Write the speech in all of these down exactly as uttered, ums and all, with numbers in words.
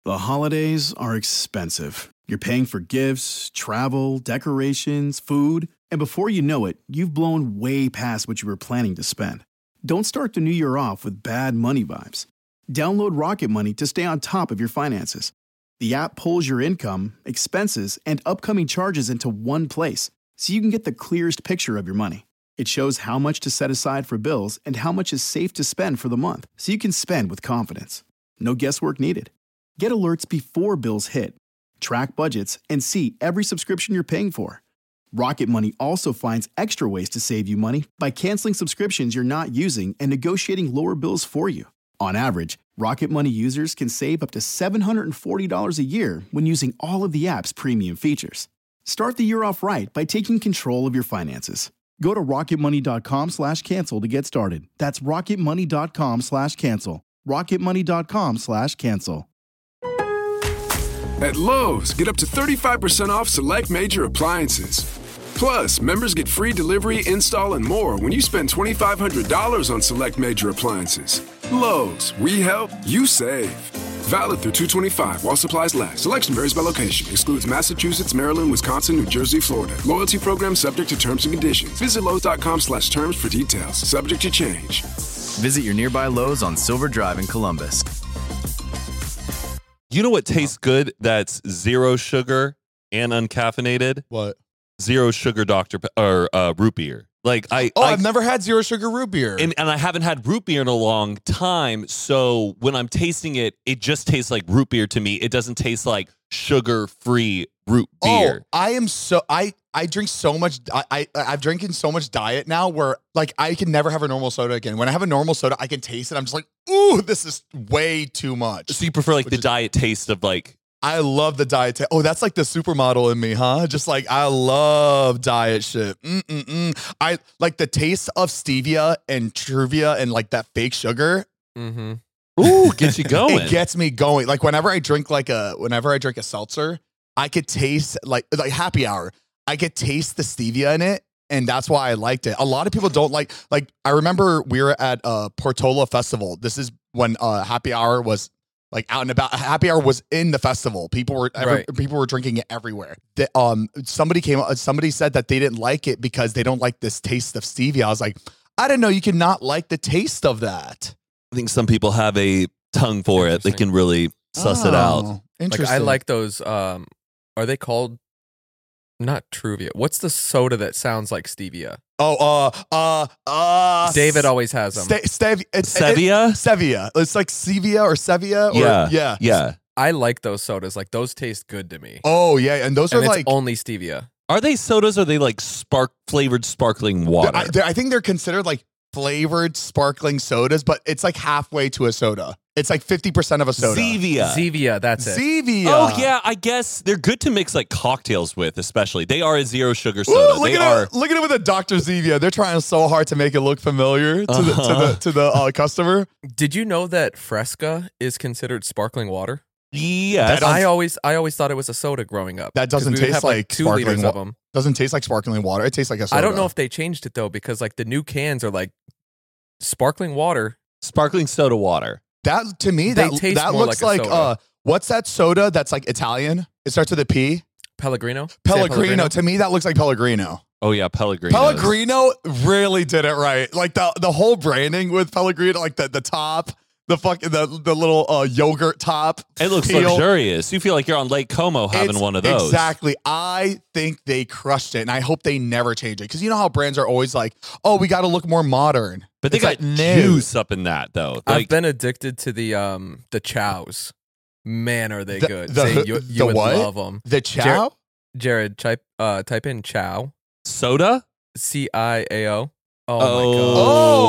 The holidays are expensive. You're paying for gifts, travel, decorations, food, and before you know it, you've blown way past what you were planning to spend. Don't start the new year off with bad money vibes. Download Rocket Money to stay on top of your finances. The app pulls your income, expenses, and upcoming charges into one place, so you can get the clearest picture of your money. It shows how much to set aside for bills and how much is safe to spend for the month, so you can spend with confidence. No guesswork needed. Get alerts before bills hit. Track budgets and see every subscription you're paying for. Rocket Money also finds extra ways to save you money by canceling subscriptions you're not using and negotiating lower bills for you. On average, Rocket Money users can save up to seven hundred forty dollars a year when using all of the app's premium features. Start the year off right by taking control of your finances. Go to rocketmoney.com slash cancel to get started. That's rocketmoney.com slash cancel. rocketmoney.com slash cancel. At Lowe's, get up to thirty-five percent off select major appliances. Plus, members get free delivery, install, and more when you spend twenty-five hundred dollars on select major appliances. Lowe's, we help, you save. Valid through two twenty-five while supplies last. Selection varies by location. Excludes Massachusetts, Maryland, Wisconsin, New Jersey, Florida. Loyalty program subject to terms and conditions. Visit Lowe's.com slash terms for details. Subject to change. Visit your nearby Lowe's on Silver Drive in Columbus. You know what tastes good that's zero sugar and uncaffeinated? What? Zero sugar Doctor Pe- or uh, root beer. Like I, oh, I, I've never had zero sugar root beer, and, and I haven't had root beer in a long time. So when I'm tasting it, it just tastes like root beer to me. It doesn't taste like sugar-free root beer. Oh, I am so I I drink so much. I, I I've drinking so much diet now where like I can never have a normal soda again. When I have a normal soda, I can taste it. I'm just like, ooh, this is way too much. So you prefer like Which the is- diet taste of like. I love the diet. Ta- oh, that's like the supermodel in me, huh? Just like I love diet shit. Mm-mm-mm. I like the taste of stevia and truvia and like that fake sugar. Mm-hmm. Ooh, gets you going. It gets me going. Like whenever I drink like a whenever I drink a seltzer, I could taste like like happy hour. I could taste the stevia in it, and that's why I liked it. A lot of people don't like like I remember we were at uh Portola Festival. This is when uh happy hour was like out and about. Happy hour was in the festival. People were every, Right. people were drinking it everywhere. The, um, somebody came. Somebody said that they didn't like it because they don't like this taste of stevia. I was like, I didn't know you can not like the taste of that. I think some people have a tongue for it. They can really suss it out. Oh, Like interesting. I like those. Um, are they called? Not Truvia. What's the soda that sounds like stevia? Oh, uh, uh, uh. David always has them. Ste- Stev- it's, Sevia? It, Sevia. It's like Sevia or Sevia. Or, Yeah, yeah. yeah. I like those sodas. Like those taste good to me. Oh, yeah. And those and are it's like. only stevia. Are they sodas or are they like spark flavored sparkling water? I, they're- I think they're considered like flavored sparkling sodas, but it's like halfway to a soda. It's like fifty percent of a soda. Zevia. Zevia, that's it. Zevia. Oh yeah, I guess they're good to mix like cocktails with, especially. They are a zero sugar soda. Ooh, look they at are. it! Look at it with the Doctor Zevia. They're trying so hard to make it look familiar to the to Uh-huh. the to the uh, customer. Did you know that Fresca is considered sparkling water? Yes. That I always, I always thought it was a soda growing up. That doesn't 'Cause we would taste have, like two sparkling liters wa- of them. Doesn't taste like sparkling water. It tastes like a soda. I don't know if they changed it though, because like the new cans are like sparkling water. Sparkling soda water. that to me They that taste that more looks like like, a soda. uh what's that soda that's like Italian? It starts with a P. Pellegrino. San Pellegrino. To me, that looks like Pellegrino. Oh yeah, Pellegrino. Pellegrino really did it right. Like the the whole branding with Pellegrino, like the the top, the fucking the the little uh, yogurt top. It looks feel. luxurious. You feel like you're on Lake Como having It's- one of those. Exactly. I think they crushed it, and I hope they never change it. Because you know how brands are always like, "Oh, we got to look more modern." But they It's got like, no. juice up in that though. I've Like, been addicted to the um the chows. Man, are they The- good? the- Say, you you the would what? love them. The chow. Jared, type uh type in chow. soda? C I A O. Oh, Oh. my god.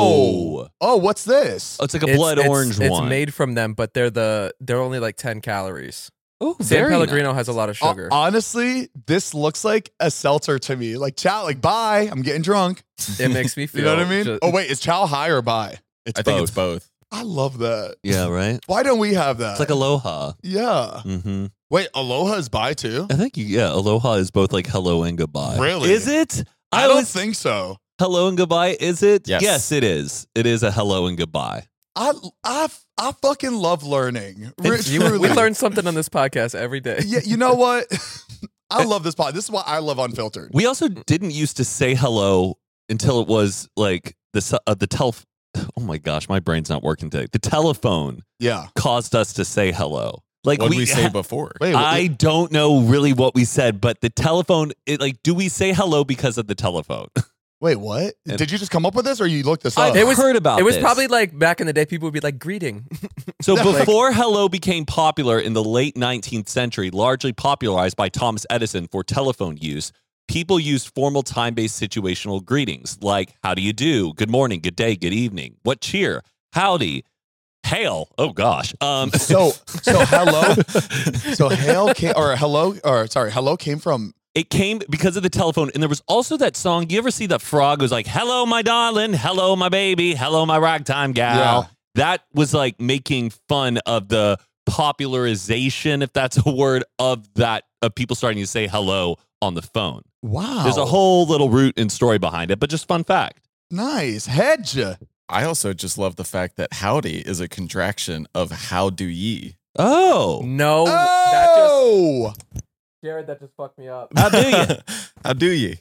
Oh. Oh, what's this? Oh, it's like a It's- blood it's- orange it's one. made from them, but they're the they're only like ten calories. Oh, San very Pellegrino nice. has a lot of Uh, sugar. honestly, this looks like a seltzer to me. Like chow, like bye. I'm getting drunk. It makes me feel. You know what I mean? ju- oh wait, is chow high or bye? It's I think both. it's both. I love that. Yeah, right. Why don't we have that? It's like Aloha. yeah. Mm-hmm. Wait, Aloha is bye too? I think yeah, Aloha is both like hello and goodbye. Really? Is it? I don't always- think so. hello and goodbye. Is it? Yes. Yes, it is. It is a hello and goodbye. I I I fucking love learning. You- Truly. we learn something on this podcast every day. Yeah, you know what? I love this pod. This is why I love Unfiltered. We also didn't used to say hello until it was like the ce- uh, the tel. Oh my gosh, my brain's not working today. The telephone Yeah. caused us to say hello. Like What did we, we say before? Wait, I don't know really what we said, but the telephone. It, like, do we say hello because of the telephone? wait, what? And- Did you just come up with this, or you looked this I up? It was- heard about. It was this. probably like back in the day, people would be like, greeting. So No, like- before hello became popular in the late nineteenth century, largely popularized by Thomas Edison for telephone use, people used formal time-based situational greetings like how do you do, good morning, good day, good evening, what cheer, howdy, hail. Oh gosh. Um, so so hello. So hail came or hello or sorry, hello came from it came because of the telephone, and there was also that song. You ever see that frog was like, "Hello, my darling, hello, my baby, hello, my ragtime gal." Yeah. That was like making fun of the popularization, if that's a word, of that of people starting to say hello on the phone. wow. There's a whole little root and story behind it, but just fun fact. nice hedge. I also just love the fact that howdy is a contraction of how do ye. Oh, No, that just Oh Jared, that just fucked me up. how do you? How do ye?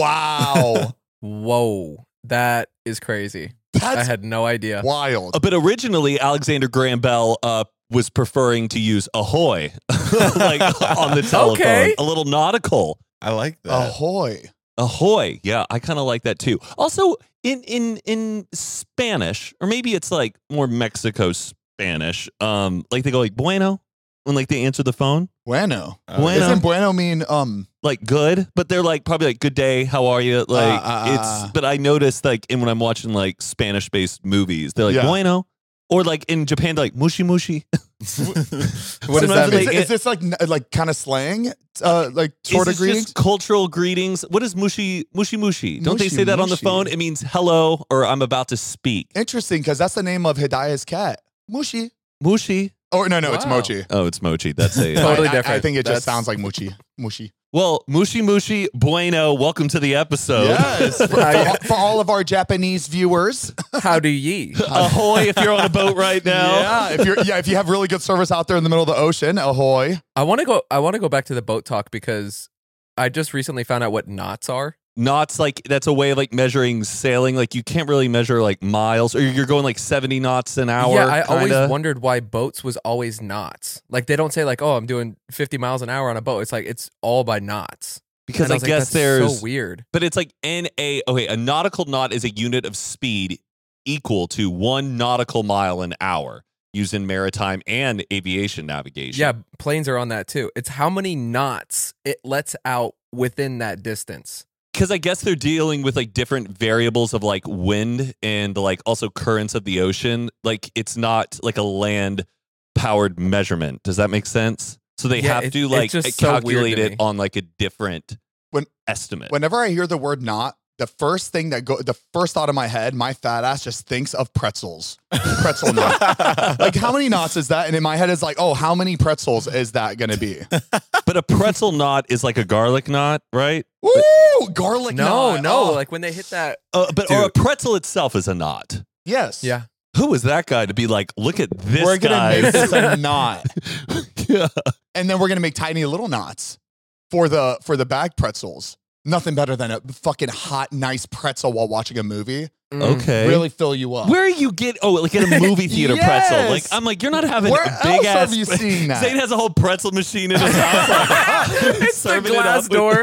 wow. Whoa, that is crazy. I That's had no idea. wild. Uh, But originally, Alexander Graham Bell uh, was preferring to use ahoy, like on the telephone. Okay. A little nautical. I like that. Ahoy. Ahoy. Yeah, I kind of like that too. Also, in in in Spanish, or maybe it's like more Mexico Spanish, um, like they go like bueno when like they answer the phone. Bueno. Oh, Bueno. Doesn't bueno mean um Like good, but they're like probably like good day, how are you? Like Uh, uh, it's uh. but I noticed like in when I'm watching like Spanish based movies, they're like Yeah. bueno. Or like in Japan, they're like mushi mushi. What does Sometimes that they- is, mean? it- is this like n- like kind of slang? Uh like sort Is of this greetings? just cultural greetings? What is mushi mushi mushi? Don't they Mushi say that on the mushi. phone? It means hello or I'm about to speak. Interesting, because that's the name of Hidaya's cat. Mushi. Mushi. Or no, no, it's Wow. Mochi. Oh, it's mochi. That's a Totally I- I- I different. think it just That's- sounds like Mushi. Mushi. well, mushi mushi bueno. Welcome to the episode. Yes. for, for, for all of our Japanese viewers. How do ye? Ahoy! If you're on a boat right now. Yeah, if you're yeah, if you have really good service out there in the middle of the ocean, ahoy. I want to go. I want to go back to the boat talk because I just recently found out what knots are. Knots, like that's a way of like measuring sailing. Like you can't really measure like miles, or you're going like seventy knots an hour. yeah, I always kinda. wondered why boats was always knots. Like they don't say like, oh, I'm doing fifty miles an hour on a boat. It's like it's all by knots. because And I I, was like, guess that's there's so weird. But it's like N A. Okay, a nautical knot is a unit of speed equal to one nautical mile an hour used in maritime and aviation navigation. Yeah, planes are on that too. It's how many knots it lets out within that distance. Because I guess they're dealing with like different variables of like wind and like also currents of the ocean. Like it's not like a land powered measurement. Does that make sense? So they Yeah, have it- to it's like just so weird calculate to it me. on like a different When- estimate. Whenever I hear the word knot, the first thing that go the first thought in my head, my fat ass just thinks of pretzels. Pretzel knot. Like how many knots is that? And in my head it's like, oh, how many pretzels is that gonna be? But a pretzel knot is like a garlic knot, right? Woo! Garlic No, knot. no, Oh, like when they hit that. Uh, but or a Dude. pretzel itself is a knot. yes. Yeah, Who was that guy to be like, look at this We're gonna guy? make this a knot. Yeah. And then we're gonna make tiny little knots for the for the bag pretzels. Nothing better than a fucking hot, nice pretzel while watching a movie. Mm. Okay. Really fill you up. Where you get oh like at a movie theater Yes. pretzel? Like I'm like you're not having Where a big else ass. have you seen that? Zane has a whole pretzel machine in his house. Like, It's the serving it glass up. door.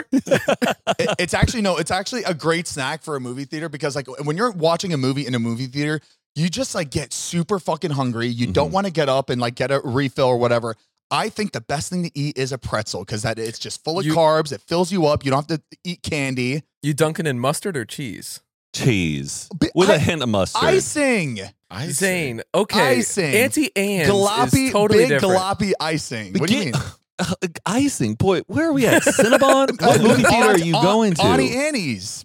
It- it's actually no, it's actually a great snack for a movie theater because like when you're watching a movie in a movie theater, you just like get super fucking hungry. You don't Mhm. want to get up and like get a refill or whatever. I think the best thing to eat is a pretzel because that it's just full of You- carbs. It fills you up. You don't have to eat candy. You dunk it in mustard or cheese? Cheese But with I- a hint of mustard. Icing, I Zane, okay. Icing. Auntie Anne's jalopy, is totally big different. jalopy icing. What do you mean? Get- Uh, icing, boy. Where are we at? Cinnabon? What movie theater are you Aunt- going to? Auntie Annie's.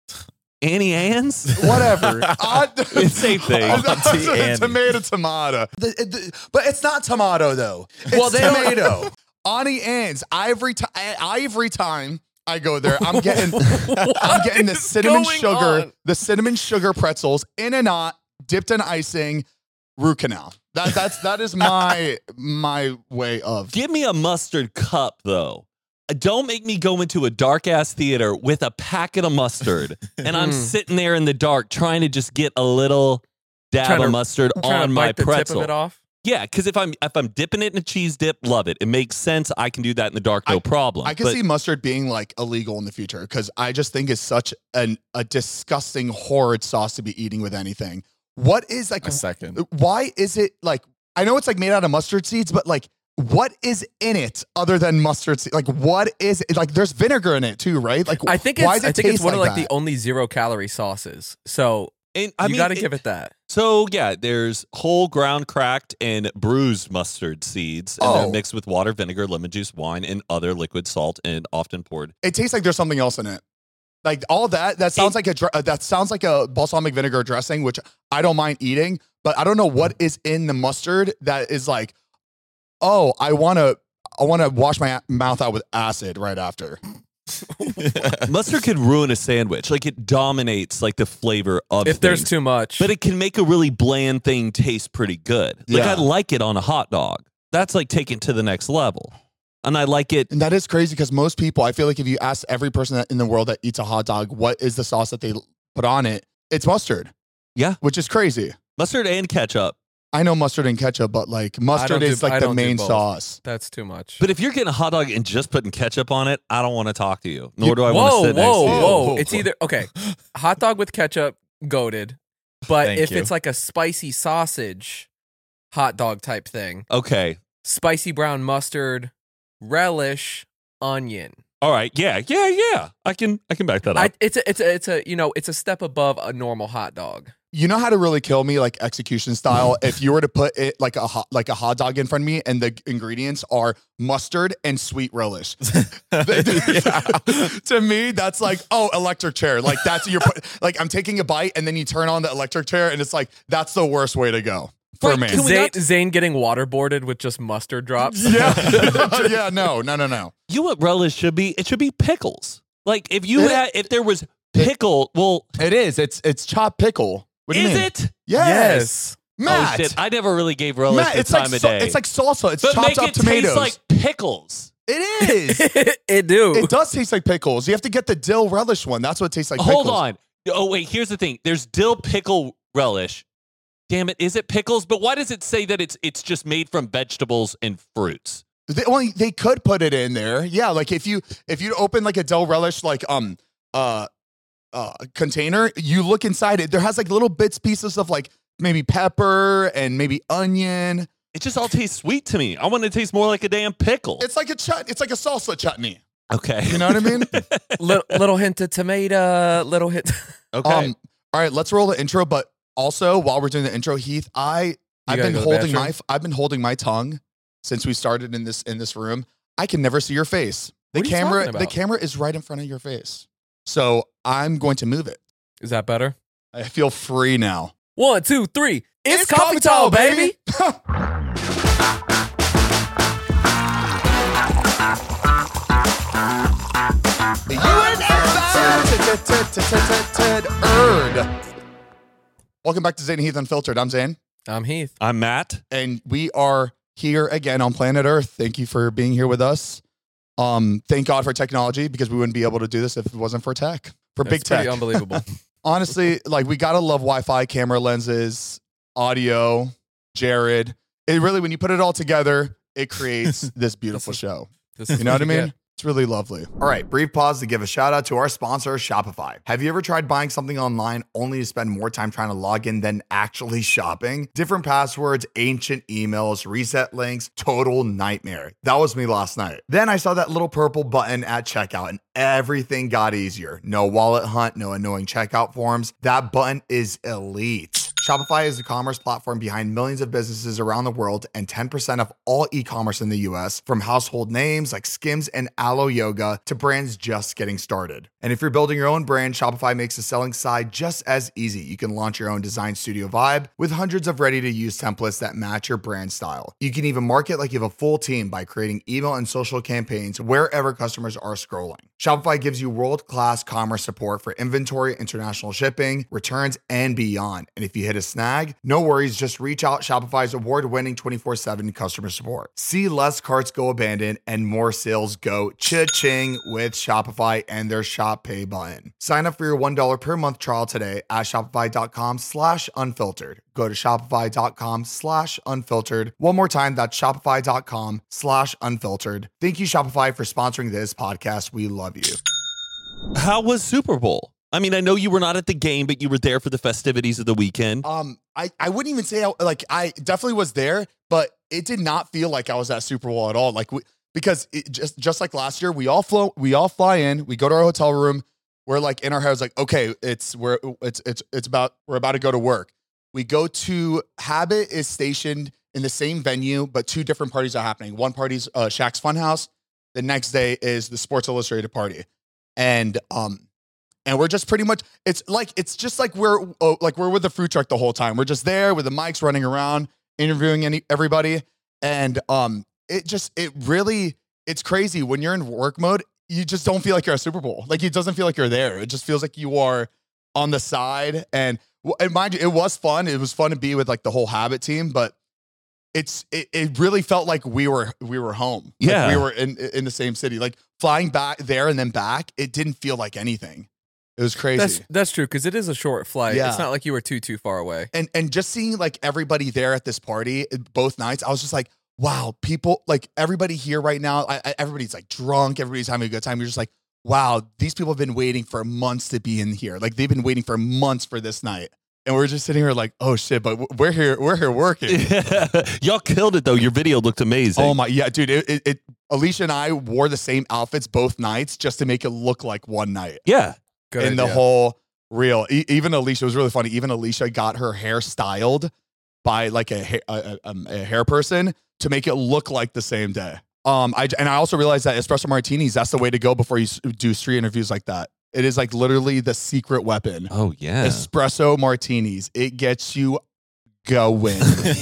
Annie Ann's? Whatever. Aunt- It's same thing. Auntie Annie. Tomato, tomato. The- the- but it's not tomato though. It's Well, they don't- tomato. Auntie Anne's. Every time, every time I go there, I'm getting, I'm getting the is cinnamon going sugar, on? the cinnamon sugar pretzels in a knot, dipped in icing. root canal. That that's that is my my way of. Give me a mustard cup though. Don't make me go into a dark ass theater with a packet of mustard and I'm sitting there in the dark trying to just get a little dab Trying of to- mustard Trying on to my bite the pretzel. tip of it off. Yeah, because if I'm if I'm dipping it in a cheese dip, love it. It makes sense. I can do that in the dark, no I- problem. I can But see mustard being like illegal in the future because I just think it's such an a disgusting, horrid sauce to be eating with anything. What is like? A second. Why is it like? I know it's like made out of mustard seeds, but like, what is in it other than mustard seeds? Like, what is it? Like? There's vinegar in it too, right? Like, I think why it's does it I think it's taste one of like that? the only zero calorie sauces. So and, I you mean, got to it- give it that. So yeah, there's whole ground cracked and bruised mustard seeds, and Oh. they're mixed with water, vinegar, lemon juice, wine, and other liquid salt, and often poured. It tastes like there's something else in it. Like all that, that sounds It- like a dr- uh, that sounds like a balsamic vinegar dressing, which I don't mind eating, but I don't know what is in the mustard that is like, oh, I want to, I want to wash my a- mouth out with acid right after. Mustard could ruin a sandwich. Like it dominates like the flavor of If there's things. too much, But it can make a really bland thing taste pretty good. Like Yeah. I like it on a hot dog. That's like taking it to the next level. And I like it. And that is crazy because most people, I feel like if you ask every person that in the world that eats a hot dog, what is the sauce that they put on it? It's mustard. Yeah. Which is crazy. Mustard and ketchup. I know mustard and ketchup, but like mustard don't do- is I like the don't do main both. sauce. that's too much. But if you're getting a hot dog and just putting ketchup on it, I don't want to talk to you. Nor You- do I whoa, want to sit next whoa, to you. whoa! It's either okay, hot dog with ketchup, goated. But Thank if you. it's like a spicy sausage hot dog type thing, Okay. spicy brown mustard, relish, onion. All right. Yeah. Yeah. Yeah. I can. I can back that up. I, it's a, it's a, it's a, you know, it's a step above a normal hot dog. You know how to really kill me, like execution style. If you were to put it like a hot, like a hot dog in front of me, and the ingredients are mustard and sweet relish. To me, that's like, oh, electric chair. Like that's your put. Like I'm taking a bite, and then you turn on the electric chair, and it's like that's the worst way to go for Wait, me. can we Zane, not- Zane getting waterboarded with just mustard drops. Yeah, yeah, no, no, no, no. You know what relish should be? It should be pickles. Like if you It- had, if there was pickle, well, It is. It's it's chopped pickle. What do you is mean? it? Yes, Oh Matt. shit! I never really gave relish Matt, the it's time like of sa- day. it's like salsa. It's but chopped make up it tomatoes. taste like pickles. it is. it do. It does taste like pickles. You have to get the dill relish one. That's what it tastes like. Hold pickles. on. Oh wait, here's the thing. There's dill pickle relish. Damn it, is it pickles? But why does it say that it's it's just made from vegetables and fruits? They, well, they could put it in there. Yeah, like if you if you open like a dill relish like um uh uh container, you look inside it. There has like little bits pieces of like maybe pepper and maybe onion. It just all tastes sweet to me. I want it to taste more like a damn pickle. It's like a chut. It's like a salsa chutney. okay. You know what I mean? little, little hint of tomato, little hint. okay. Um. All right, let's roll the intro. But also, while we're doing the intro, Heath, I I've gotta been go to the holding my bathroom? I've been holding my tongue since we started in this in this room. I can never see your face. The What are you camera talking the about? camera is right in front of your face. So I'm going to move it. Is that better? I feel free now. One, two, three. It's, coffee time, baby. Erd. Welcome back to Zane and Heath Unfiltered. I'm Zane, I'm Heath. I'm Matt. and we are here again on planet Earth. Thank you for being here with us. Um, thank God for technology because we wouldn't be able to do this if it wasn't for tech, for big It's pretty tech. unbelievable. Honestly, like we gotta love Wi-Fi, camera lenses, audio, Jared. It really, when you put it all together, it creates this beautiful show. This is You know what I what you mean? get. It's really lovely. All right, brief pause to give a shout out to our sponsor, Shopify. Have you ever tried buying something online only to spend more time trying to log in than actually shopping? Different passwords, ancient emails, reset links, total nightmare. That was me last night. Then I saw that little purple button at checkout and everything got easier. No wallet hunt, no annoying checkout forms. That button is elite. Shopify is the commerce platform behind millions of businesses around the world and ten percent of all e-commerce in the U S, from household names like Skims and Alo Yoga to brands just getting started. And if you're building your own brand, Shopify makes the selling side just as easy. You can launch your own design studio vibe with hundreds of ready-to-use templates that match your brand style. You can even market like you have a full team by creating email and social campaigns wherever customers are scrolling. Shopify gives you world-class commerce support for inventory, international shipping, returns, and beyond. And if you hit a snag, no worries, just reach out. Shopify's award-winning twenty-four seven customer support. See less carts go abandoned and more sales go cha-ching with Shopify and their Shop Pay button. Sign up for your one dollar per month trial today at shopify.com slash unfiltered. Go to shopify.com slash unfiltered. One more time, that's shopify.com slash unfiltered. Thank you, Shopify, for sponsoring this podcast. We love you. How was Super Bowl? I mean, I know you were not at the game, but you were there for the festivities of the weekend. Um, I, I wouldn't even say, I, like, I definitely was there, but it did not feel like I was at Super Bowl at all. Like, we, because it just, just like last year, we all flow, we all fly in, we go to our hotel room. We're like in our heads, like, okay, it's, we're, it's, it's, it's about, we're about to go to work. We go to Habit is stationed in the same venue, but two different parties are happening. One party's uh, Shaq's Funhouse. The next day is the Sports Illustrated party, and um, and we're just pretty much. It's like it's just like we're oh, like we're with the food truck the whole time. We're just there with the mics running around, interviewing any everybody, and um, it just it really it's crazy when you're in work mode. You just don't feel like you're at Super Bowl. Like it doesn't feel like you're there. It just feels like you are on the side. And and mind you, it was fun. It was fun to be with like the whole Habit team, but it's it, it really felt like we were we were home. Like Yeah. we were in in the same city. Like flying back there and then back, it didn't feel like anything. It was crazy. That's that's true because it is a short flight. Yeah. It's not like you were too too far away. and and just seeing like everybody there at this party both nights, I was just like, wow, people like everybody here right now. I, I, everybody's like drunk. Everybody's having a good time. You're just like, wow, these people have been waiting for months to be in here. Like they've been waiting for months for this night. And we're just sitting here like, oh shit, but we're here, we're here working. Y'all killed it though. Your video looked amazing. Oh my, yeah, dude. It, it, it, Alicia and I wore the same outfits both nights just to make it look like one night. Yeah. Good in the idea. whole reel. E- even Alicia, it was really funny. Even Alicia got her hair styled by like a, ha- a, a, a hair person to make it look like the same day. Um, I and I also realized that espresso martinis, that's the way to go before you s- do street interviews like that. It is like literally the secret weapon. Oh yeah. Espresso martinis. It gets you going.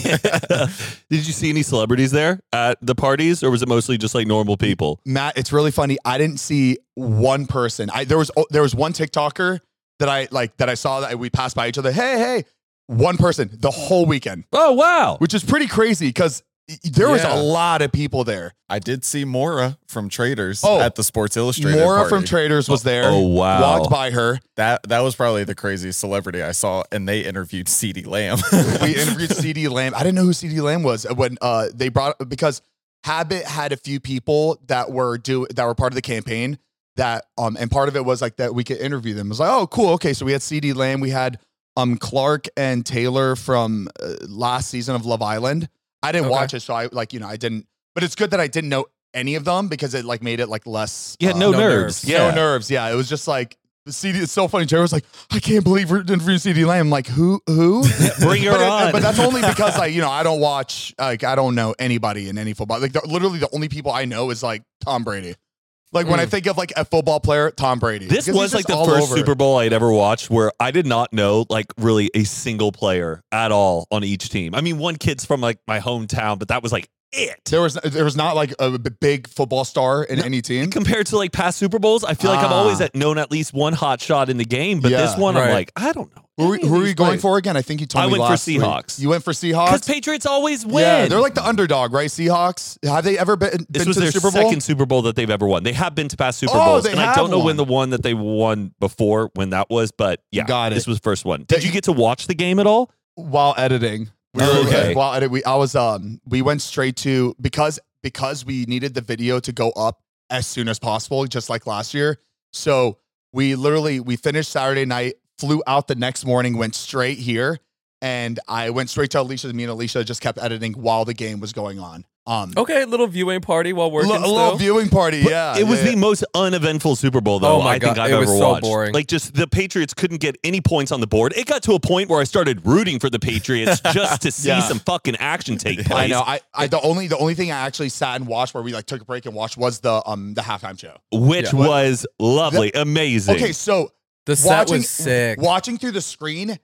Did you see any celebrities there at the parties, or was it mostly just like normal people? Matt, it's really funny. I didn't see one person. I there was oh, there was one TikToker that I like that I saw that we passed by each other. Hey, hey, one person the whole weekend, Oh wow. which is pretty crazy because there was Yeah. a lot of people there. I did see Maura from Traders Oh, at the Sports Illustrated Maura party. from Traders was there. Oh, wow. Walked by her. That that was probably the craziest celebrity I saw, and they interviewed CeeDee Lamb. We interviewed CeeDee Lamb. I didn't know who CeeDee Lamb was when uh, they brought because Habit had a few people that were do that were part of the campaign that um and part of it was like that we could interview them. It was like, oh cool, okay, so we had CeeDee Lamb, we had um Clark and Taylor from uh, last season of Love Island. I didn't Okay. watch it, so I like you know I didn't. But it's good that I didn't know any of them because it like made it like less. You had no, uh, no nerves. nerves. Yeah. No nerves. Yeah, it was just like C D. It's so funny. Jared was like, I can't believe we're interviewing CeeDee Lamb. I'm like, who? Who? Bring her but, it- on. but that's only because like you know I don't watch like I don't know anybody in any football. Like the, literally the only people I know is like Tom Brady. Like when I think of like a football player, Tom Brady. This Because he's was like just the all first over. Super Bowl I'd ever watched where I did not know like really a single player at all on each team. I mean, one kid's from like my hometown, but that was like it. There was there was not like a b- big football star in any team. Compared to like past Super Bowls, I feel like I've Ah. always at known at least one hot shot in the game, but this Yeah. one I'm Right. like, I don't know. Who, any who of are these you going players. for again? I think you told I me went for last week. Seahawks. You went for Because Seahawks. Patriots always win. Yeah, they're like the underdog, right? Seahawks. Have they ever been, been This to was the their Super Bowl? second Super Bowl that they've ever won. They have been to past Super Oh, Bowls, they and I have don't know when won. the one that they won before when that was, but yeah, Got it. this was the first one. Did you get to watch the game at all? While editing. We Oh, were- okay. While edit, we I was um we went straight to because because we needed the video to go up as soon as possible, just like last year. So we literally we finished Saturday night, flew out the next morning, went straight here, and I went straight to Alicia. Me and Alicia just kept editing while the game was going on. Um, Okay, little viewing party while a working. li- a still. little viewing party. But yeah, it was yeah, the most uneventful Super Bowl, though, Oh my I think God, I've it ever was so watched. boring. Like, just the Patriots couldn't get any points on the board. It got to a point where I started rooting for the Patriots just to see Yeah. some fucking action take place. I know. I, I the only the only thing I actually sat and watched where we like took a break and watched was the um the halftime show. Which Yeah. was lovely, amazing. Okay, so The set watching was sick. watching through the screen,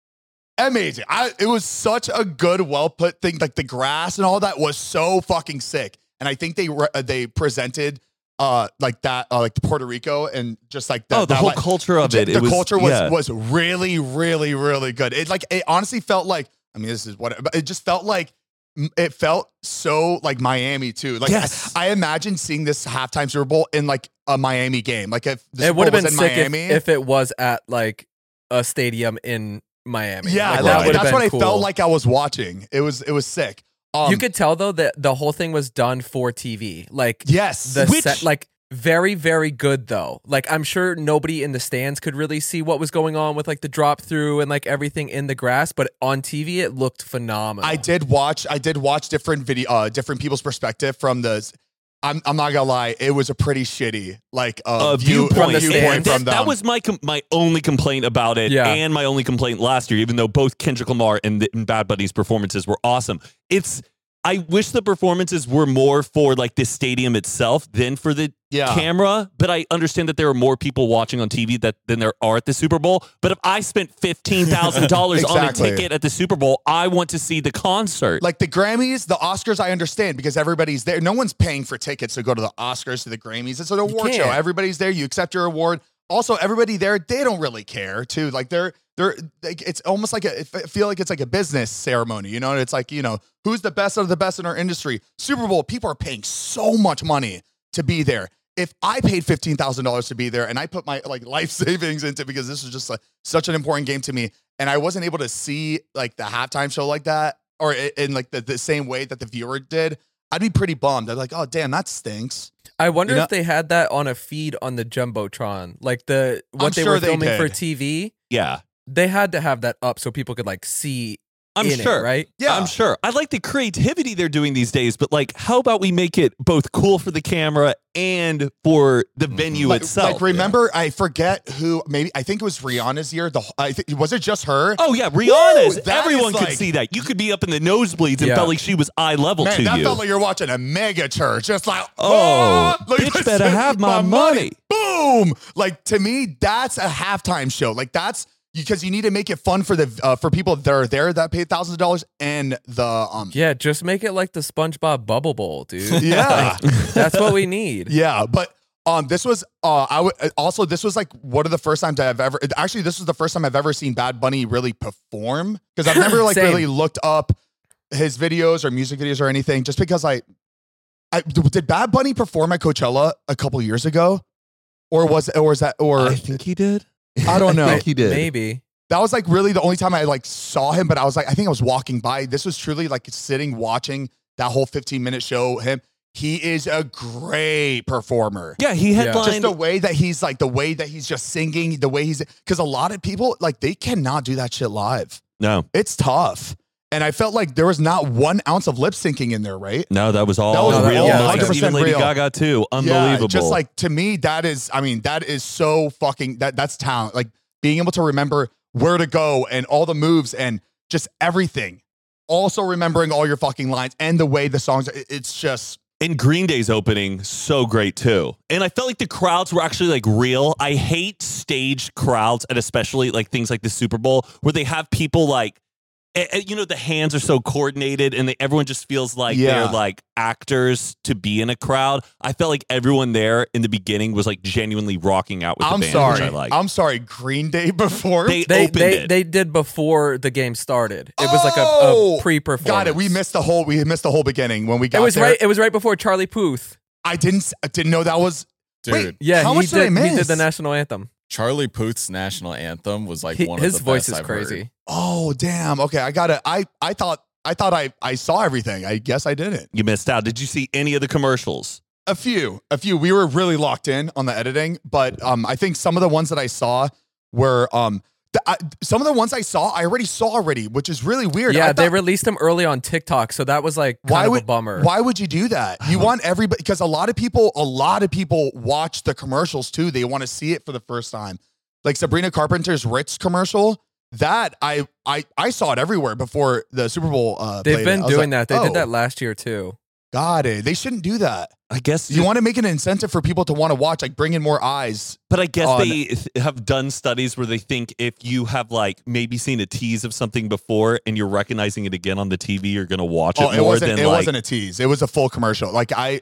amazing. I it was such a good, well put thing. Like the grass and all that was so fucking sick. And I think they re- uh, they presented uh, like that, uh, like Puerto Rico, and just like that, oh, the that, whole like, culture of it. The it was, culture was yeah. was really, really, really good. It like it honestly felt like. I mean, this is what, but it just felt like. It felt so like Miami too. Like Yes. I, I imagine seeing this halftime Super Bowl in like a Miami game. Like if the It Super would have Bowl been was in sick if, Miami, if it was at like a stadium in Miami. yeah, Like, that- that would've that's been what I cool. felt like I was watching. It was it was sick. Um, You could tell though that the whole thing was done for T V. Like yes, the Which- set, like very very good though. Like I'm sure nobody in the stands could really see what was going on with like the drop through and like everything in the grass, but on T V it looked phenomenal. I did watch. I did watch different video, uh, different people's perspective from the. I'm I'm not gonna lie. It was a pretty shitty like uh, a view, viewpoint, the viewpoint stands. from that, them. that was my com- my only complaint about it, Yeah. and my only complaint last year. Even though both Kendrick Lamar and, the, and Bad Bunny's performances were awesome, it's I wish the performances were more for like the stadium itself than for the Yeah. camera. But I understand that there are more people watching on T V that than there are at the Super Bowl. But if I spent fifteen thousand dollars on a Exactly. ticket at the Super Bowl, I want to see the concert. Like the Grammys, the Oscars, I understand because everybody's there. No one's paying for tickets to go to the Oscars, to the Grammys. It's an award show. can't. Everybody's there. You accept your award. Also, everybody there, they don't really care too. Like they're they're like, it's almost like a, I feel like it's like a business ceremony, you know? It's like, you know, who's the best of the best in our industry? Super Bowl, people are paying so much money to be there. If I paid fifteen thousand dollars to be there and I put my like life savings into, because this is just like such an important game to me, and I wasn't able to see like the halftime show like that, or in, in like the, the same way that the viewer did, I'd be pretty bummed. I'd be like, oh damn, that stinks. I wonder You know- if they had that on a feed on the Jumbotron, like the what I'm they sure were they filming for did. T V. yeah. They had to have that up so people could like see. I'm in sure. it, right? Yeah. I'm sure. I like the creativity they're doing these days, but like, how about we make it both cool for the camera and for the venue Like, itself? like remember, I forget who. Maybe I think it was Rihanna's year. The I think was it just her? Oh yeah, Rihanna's. Woo, that Everyone is could like- see that. You could be up in the nosebleeds and Yeah. felt like she was eye level Man, to that you. felt like you're watching a mega church. Just like, Oh, like, bitch better have my money. Boom! Like to me, that's a halftime show. Like that's because you need to make it fun for the uh, for people that are there that pay thousands of dollars and the um Yeah, just make it like the SpongeBob Bubble Bowl, dude. yeah That's what we need. yeah. But um, this was uh, I would also this was like one of the first times I've ever actually this was the first time I've ever seen Bad Bunny really perform, because I've never like Same. really looked up his videos or music videos or anything, just because I, I did Bad Bunny perform at Coachella a couple years ago, or was or was that or I think he did. I don't know. I think he did. Maybe. That was like really the only time I like saw him, but I was like, I think I was walking by. This was truly like sitting, watching that whole fifteen minute show. Him, he is a great performer. Yeah, he Yeah. headlined. Just the way that he's like, the way that he's just singing, the way he's, because a lot of people, like, they cannot do that shit live. no, It's tough. And I felt like there was not one ounce of lip syncing in there, right? no, that was all That was real. all Like, one hundred percent even Lady real. Gaga too. Unbelievable. Yeah, just like to me, that is, I mean, that is so fucking, that that's talent. Like being able to remember where to go and all the moves and just everything. Also remembering all your fucking lines and the way the songs, it- it's just, And Green Day's opening, so great too. And I felt like the crowds were actually like real. I hate staged crowds, and especially like things like the Super Bowl where they have people like, eh, eh, you know, the hands are so coordinated and they, everyone just feels like Yeah. they're like actors to be in a crowd. I felt like everyone there in the beginning was like genuinely rocking out with I'm the band, sorry. which I like. I'm sorry. Green Day before. They, They opened they, it. they did before the game started. It was like a, Oh! a pre-performance. Got it. We missed the whole, we missed the whole beginning when we got It was there. right. It was right before Charlie Puth. I didn't, I didn't know that was, Dude, wait, Yeah, how he much did. did I miss? He did the national anthem. Charlie Puth's national anthem was like He- one his of the voice best is I've crazy. heard. Oh, damn. Okay. I got it. I, I thought, I thought I, I saw everything. I guess I didn't. you missed out. Did you see any of the commercials? A few, a few. We were really locked in on the editing, but um, I think some of the ones that I saw were um, the, I, some of the ones I saw I already saw already, which is really weird. I Yeah, they thought, released them early on TikTok, so that was like kind why of would a bummer. why would you do that? You want everybody, because a lot of people, a lot of people watch the commercials too. They want to see it for the first time, like Sabrina Carpenter's Ritz commercial. That I I I saw it everywhere before the Super Bowl. Uh, They've played been it. I was doing like, that. They oh, did that last year too. Got it. They shouldn't do that. I guess You want to make an incentive for people to want to watch, like bring in more eyes. But I guess on- they th- have done studies where they think if you have like maybe seen a tease of something before and you're recognizing it again on the T V, you're going to watch it Oh, it more wasn't. than It like. wasn't a tease. It was a full commercial. Like I,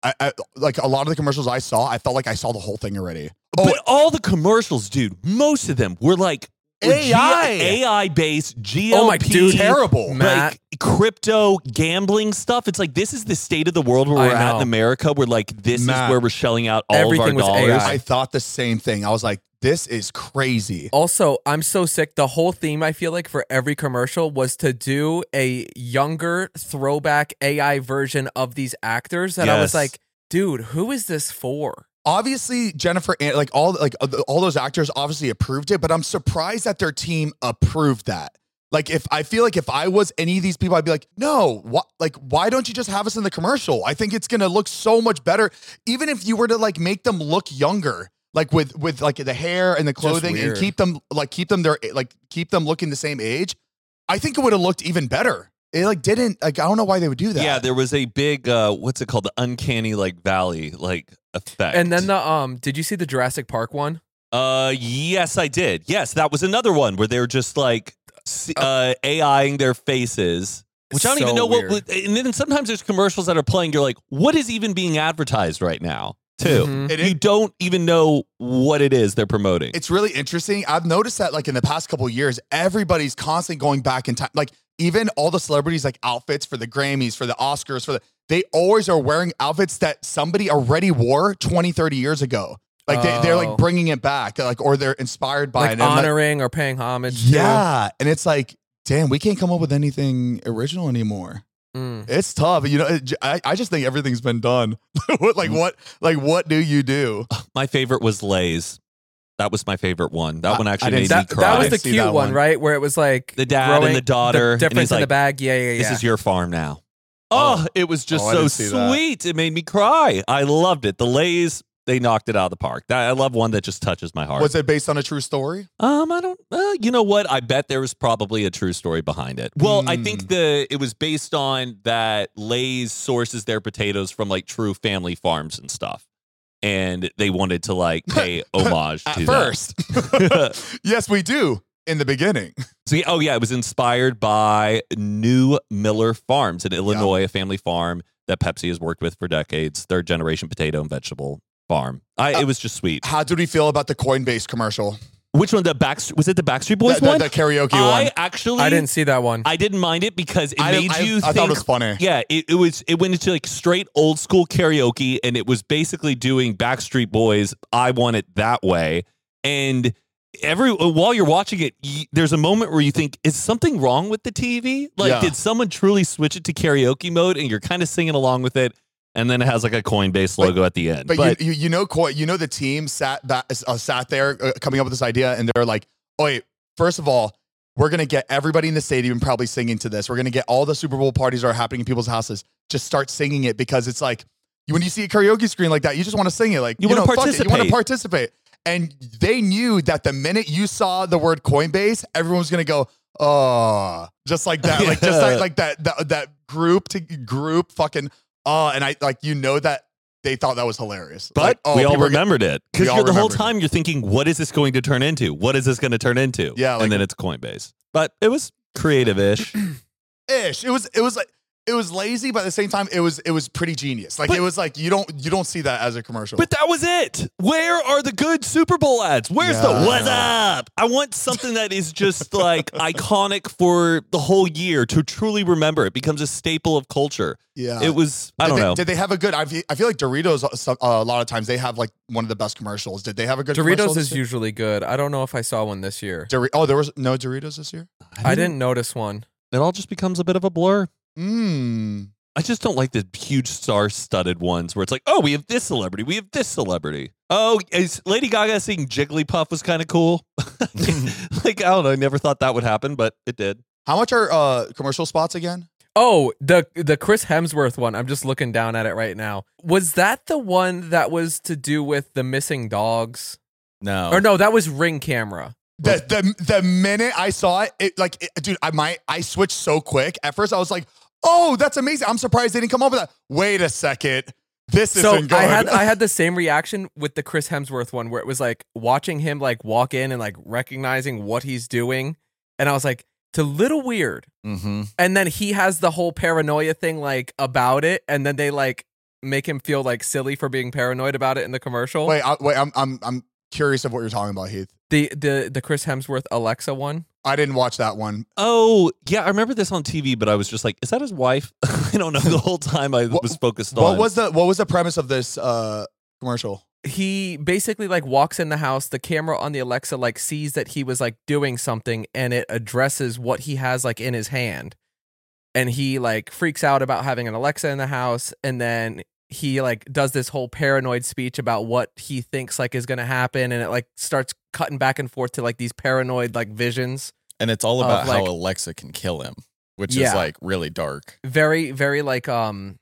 I, I like a lot of the commercials I saw, I felt like I saw the whole thing already. Oh, but all the commercials, dude, most of them were like A I. A I based G L P. Oh my dude, terrible. Matt. Like crypto gambling stuff. It's like this is the state of the world where I we're at know. in America. Where like this Matt. is where we're shelling out all Everything of was our A I. dollars. I thought the same thing. I was like, this is crazy. Also, I'm so sick. The whole theme, I feel like, for every commercial was to do a younger throwback A I version of these actors. And I was Yes. like, dude, who is this for? Obviously, Jennifer, An- like all like uh, all those actors obviously approved it, but I'm surprised that their team approved that. Like, if I feel like if I was any of these people, I'd be like, no, what? Like, why don't you just have us in the commercial? I think it's gonna look so much better, even if you were to like make them look younger, like with with like the hair and the clothing, and weird. keep them like keep them their like keep them looking the same age. I think it would have looked even better. It like didn't like I don't know why they would do that. Yeah, there was a big uh what's it called? The uncanny like valley like effect. And then the um, did you see the Jurassic Park one? uh yes, I did. Yes, that was another one where they were just like s- uh AIing their faces. Which I don't So even know weird. what and then sometimes there's commercials that are playing, you're like, what is even being advertised right now? Too. Mhm. It You is- don't even know what it is they're promoting. It's really interesting. I've noticed that like in the past couple of years, everybody's constantly going back in time. Like even all the celebrities like outfits for the Grammys, for the Oscars, for the they always are wearing outfits that somebody already wore twenty, thirty years ago. Like they, they're Oh. like bringing it back, like or they're inspired by Like it. And I'm like, honoring or paying homage to. yeah. And it's like, damn, we can't come up with anything original anymore. Mm. It's tough. You know, it, I, I just think everything's been done. What- like what like what do you do? My favorite was Lay's. That was my favorite one. That I- one I actually didn't- made That, me cry. that was I the see cute that one, one. right? Where it was like The dad and growing- the daughter, the and difference he's in the like, bag. Yeah, yeah, yeah. This is your farm now. Oh. Oh, it was just Oh, I so didn't see that. sweet. It made me cry. I loved it. The Lay's, they knocked it out of the park. That- I love one that just touches my heart. Was it based on a true story? Um, I don't. Uh, you know what? I bet there was probably a true story behind it. Well, I think the it was based on that Lay's sources their potatoes from like true family farms and stuff, and they wanted to like pay homage At to first. that. Yes, we do in the beginning. So, yeah, oh yeah, it was inspired by New Miller Farms in Illinois, a family farm that Pepsi has worked with for decades. Third generation potato and vegetable farm. I, Uh, it was just sweet. How did we feel about the Coinbase commercial? Which one? The back was it the Backstreet Boys the, the- one? the karaoke I one. actually I didn't see that one. I didn't mind it because it I- made I- you I think. thought it was funny. Yeah, it, it was. It went into like straight old school karaoke, and it was basically doing Backstreet Boys. I Want It That Way, and every while you're watching it, y there's a moment where you think, is something wrong with the T V? Like, Yeah. did someone truly switch it to karaoke mode? And you're kind of singing along with it, and then it has like a Coinbase logo at the end. But, you, you you know Coi- you know the team sat that uh, sat there uh, coming up with this idea, and they're like, "Oh wait, first of all, we're gonna get everybody in the stadium probably singing to this. We're gonna get all the Super Bowl parties that are happening in people's houses just start singing it because it's like you, when you see a karaoke screen like that, you just want to sing it. Like You you, wanna know, fuck it, you want to participate. participate. And they knew that the minute you saw the word Coinbase, everyone was gonna go, oh, just like that, like just like, like that, that that group to group fucking oh, and I like you know that they thought that was hilarious. But Like, oh, we all people are gonna- remembered it because we all you're the whole remembered it. time you're thinking, what is this going to turn into? What is this going to turn into? Yeah, like- and then it's Coinbase. But it was creative-ish. ish. It was it was like it was lazy, but at the same time, it was it was pretty genius. Like But- it was like you don't you don't see that as a commercial. But that was it. Where are the good Super Bowl ads? Where's Yeah. the what's up? I want something that is just like iconic for the whole year to truly remember. It becomes a staple of culture. yeah, It was, I Did don't they, know. Did they have a good? I feel, I feel like Doritos. uh, some- uh, a lot of times they have like one of the best commercials. Did they have a good? commercial Doritos this is year? usually good. I don't know if I saw one this year. Dori- oh, there was no Doritos this year. I didn't notice one. It all just becomes a bit of a blur. Mmm. I just don't like the huge star-studded ones where it's like, oh, we have this celebrity, we have this celebrity. Oh, is Lady Gaga singing Jigglypuff was kind of cool. Like, I don't know, I never thought that would happen, but it did. How much are uh, commercial spots again? Oh, the the Chris Hemsworth one. I'm just looking down at it right now. Was that the one that was to do with the missing dogs? No. Or no, that was Ring Camera. The the the minute I saw it, it like, it, dude, I might I switched so quick. At first, I was like, "Oh, that's amazing! I'm surprised they didn't come up with that." Wait a second, this So isn't good. I had I had the same reaction with the Chris Hemsworth one, where it was like watching him like walk in and like recognizing what he's doing, and I was like, it's a little weird. Mm-hmm. And then he has the whole paranoia thing like about it, and then they like make him feel like silly for being paranoid about it in the commercial. Wait, I, wait, I'm I'm I'm curious of what you're talking about, Heath. The the the Chris Hemsworth Alexa one. I didn't watch that one. Oh, yeah, I remember this on T V, but I was just like, is that his wife? I don't know. The whole time I What- was focused What on. was the what was the premise of this uh, commercial? He basically like walks in the house, the camera on the Alexa like sees that he was like doing something, and it addresses what he has like in his hand. And he like freaks out about having an Alexa in the house, and then he like does this whole paranoid speech about what he thinks like is going to happen, and it like starts cutting back and forth to like these paranoid like visions. And it's all about Of, like- how Alexa can kill him, which Yeah. is like really dark. Very very like um